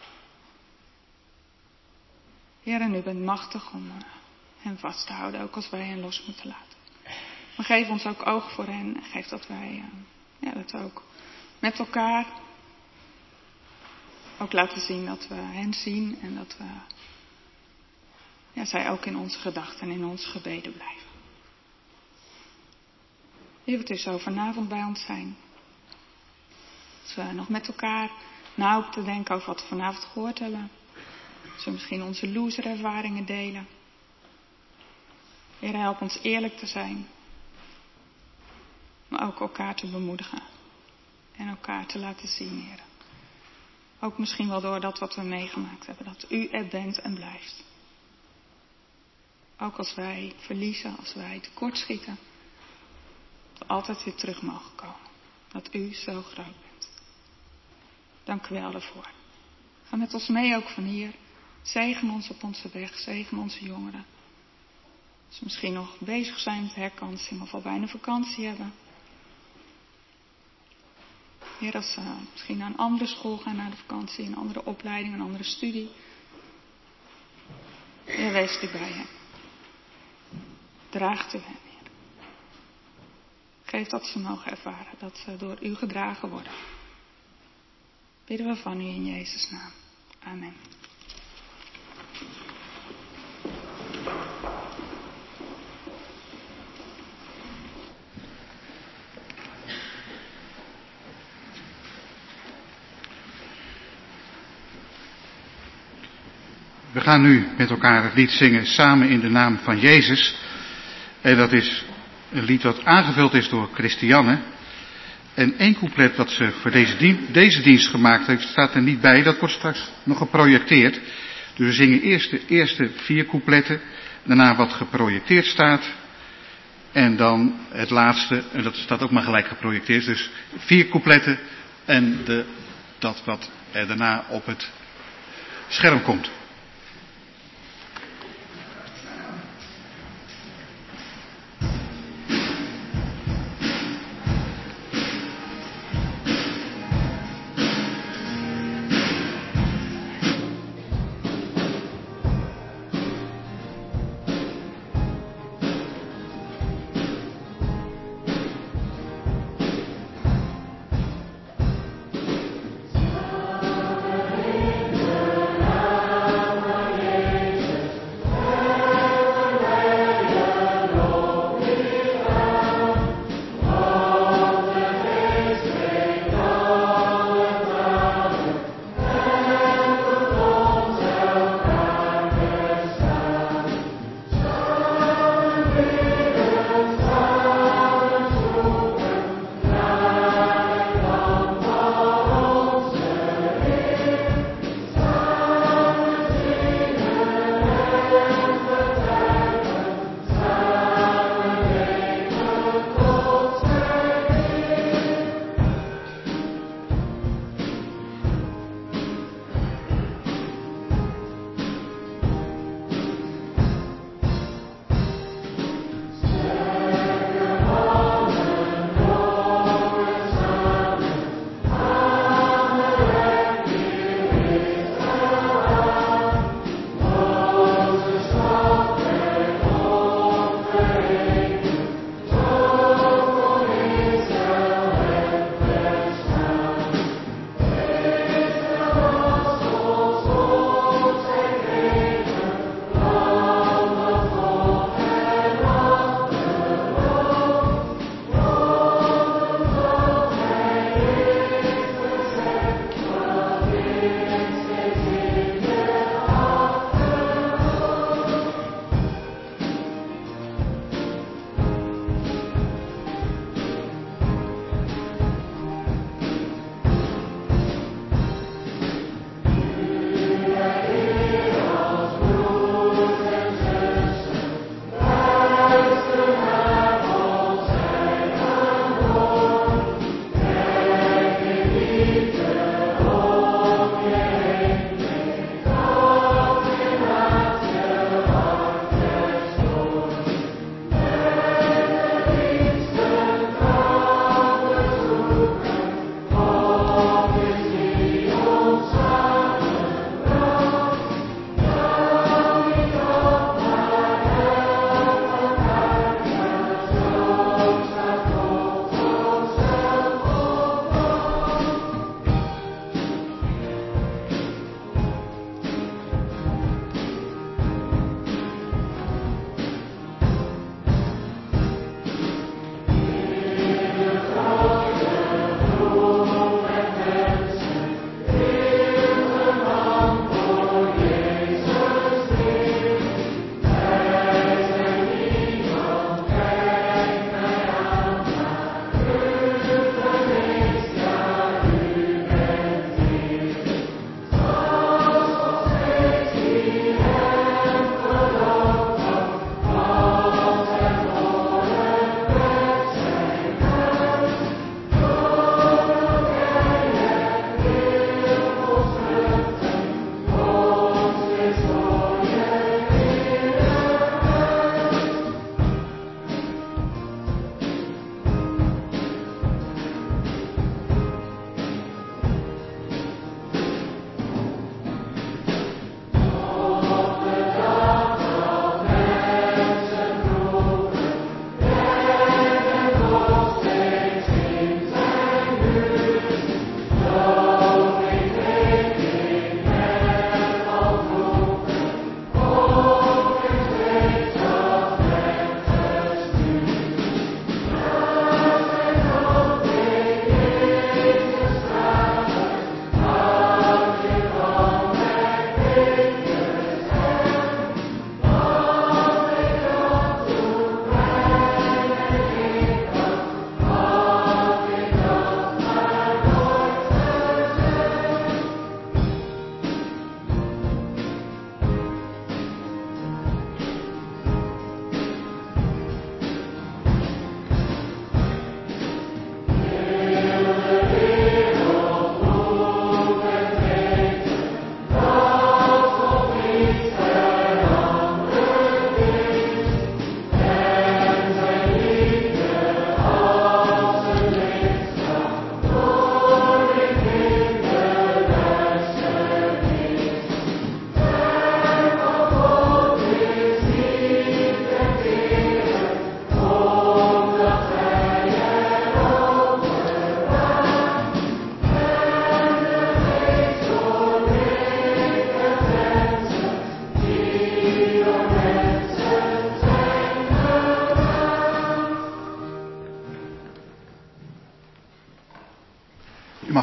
Heer, en u bent machtig om uh, hen vast te houden, ook als wij hen los moeten laten. Maar geef ons ook oog voor hen en geef dat wij uh, ja, dat ook met elkaar ook laten zien dat we hen zien en dat we ja, zij ook in onze gedachten en in onze gebeden blijven. Heer, het is zo vanavond bij ons zijn. Als we nog met elkaar na op te denken over wat we vanavond gehoord hebben. Als we misschien onze loser-ervaringen delen. Heer, help ons eerlijk te zijn. Maar ook elkaar te bemoedigen. En elkaar te laten zien, Heer. Ook misschien wel door dat wat we meegemaakt hebben. Dat u er bent en blijft. Ook als wij verliezen, als wij tekortschieten. Dat we altijd weer terug mogen komen. Dat u zo groot bent. Dank u wel daarvoor. Ga met ons mee ook van hier. Zegen ons op onze weg. Zegen onze jongeren. Als ze misschien nog bezig zijn met herkansing of al bijna vakantie hebben. Heer, als ze misschien naar een andere school gaan na de vakantie. Een andere opleiding, een andere studie. Heer, wees u bij hen. Draagt u hen, Heer. Geef dat ze mogen ervaren. Dat ze door u gedragen worden. Bidden we van u in Jezus' naam. Amen. We gaan nu met elkaar het lied zingen samen in de naam van Jezus. En dat is een lied dat aangevuld is door Christiane. En één couplet dat ze voor deze dienst, deze dienst gemaakt heeft, staat er niet bij. Dat wordt straks nog geprojecteerd. Dus we zingen eerst de eerste vier coupletten. Daarna wat geprojecteerd staat. En dan het laatste, en dat staat ook maar gelijk geprojecteerd. Dus vier coupletten en de, dat wat er daarna op het scherm komt. Love.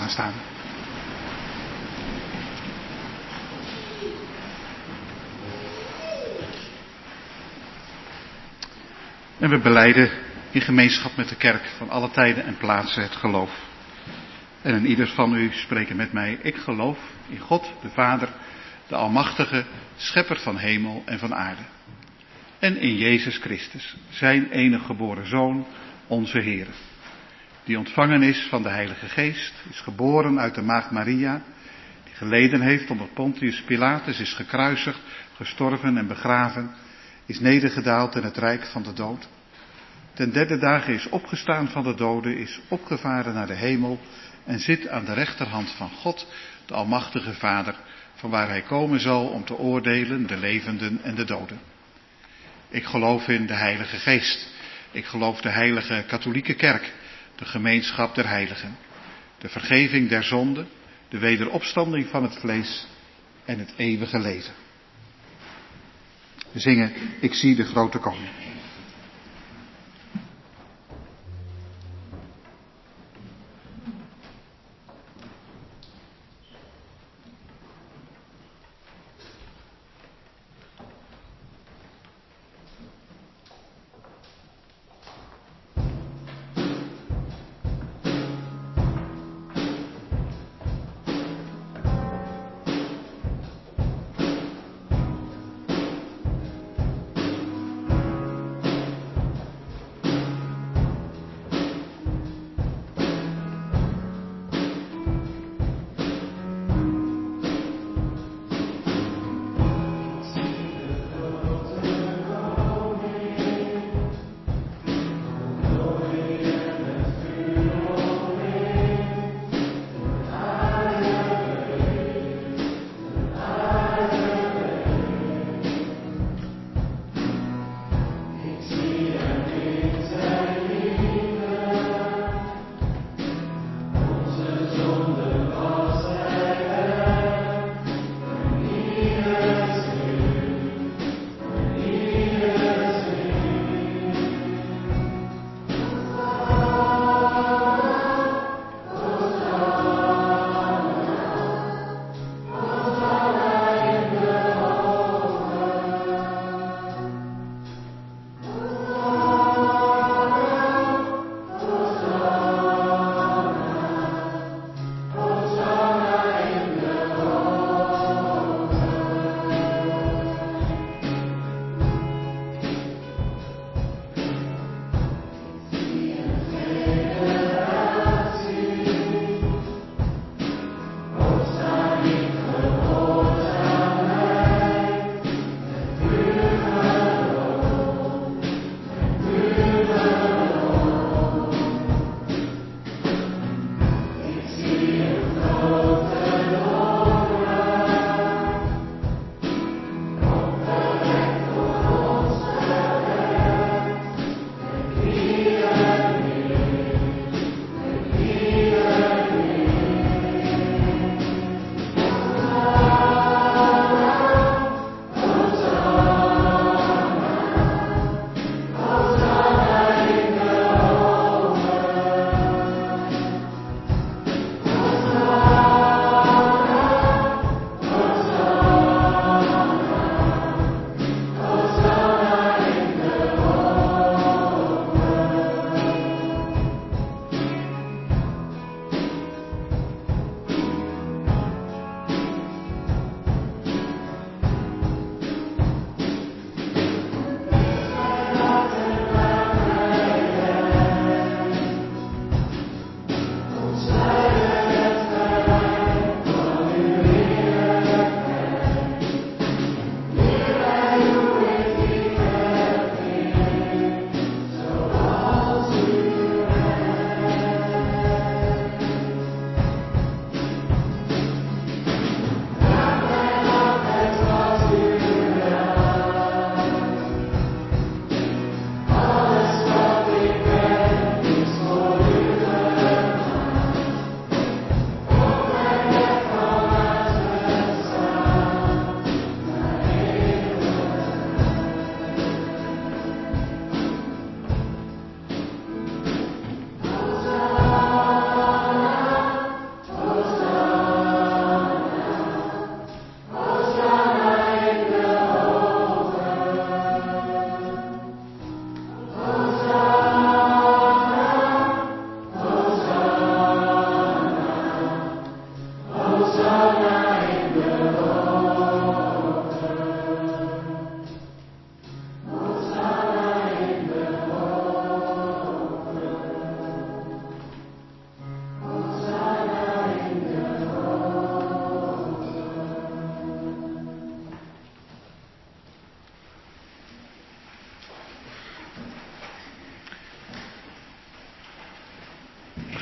gaan staan. En we belijden in gemeenschap met de kerk van alle tijden en plaatsen het geloof. En in ieder van u spreken met mij: ik geloof in God, de Vader, de Almachtige, Schepper van hemel en van aarde. En in Jezus Christus, zijn enige geboren Zoon, onze Heer, die ontvangen is van de Heilige Geest, is geboren uit de maagd Maria, die geleden heeft onder Pontius Pilatus, is gekruisigd, gestorven en begraven, is nedergedaald in het rijk van de dood. Ten derde dagen is opgestaan van de doden, is opgevaren naar de hemel en zit aan de rechterhand van God, de Almachtige Vader, van waar hij komen zal om te oordelen de levenden en de doden. Ik geloof in de Heilige Geest. Ik geloof de heilige katholieke kerk, de gemeenschap der heiligen, de vergeving der zonden, de wederopstanding van het vlees en het eeuwige leven. We zingen: ik zie de grote koning.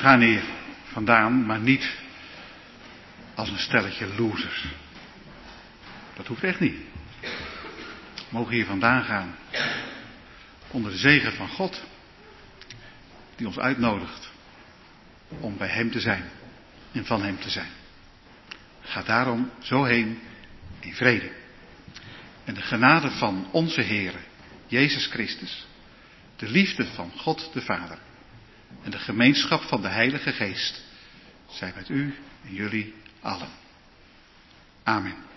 gaan hier vandaan, maar niet als een stelletje losers. Dat hoeft echt niet. We mogen hier vandaan gaan onder de zegen van God, die ons uitnodigt om bij hem te zijn en van hem te zijn. Ga daarom zo heen in vrede. En de genade van onze Heere, Jezus Christus, de liefde van God de Vader en de gemeenschap van de Heilige Geest, zij met u en jullie allen. Amen.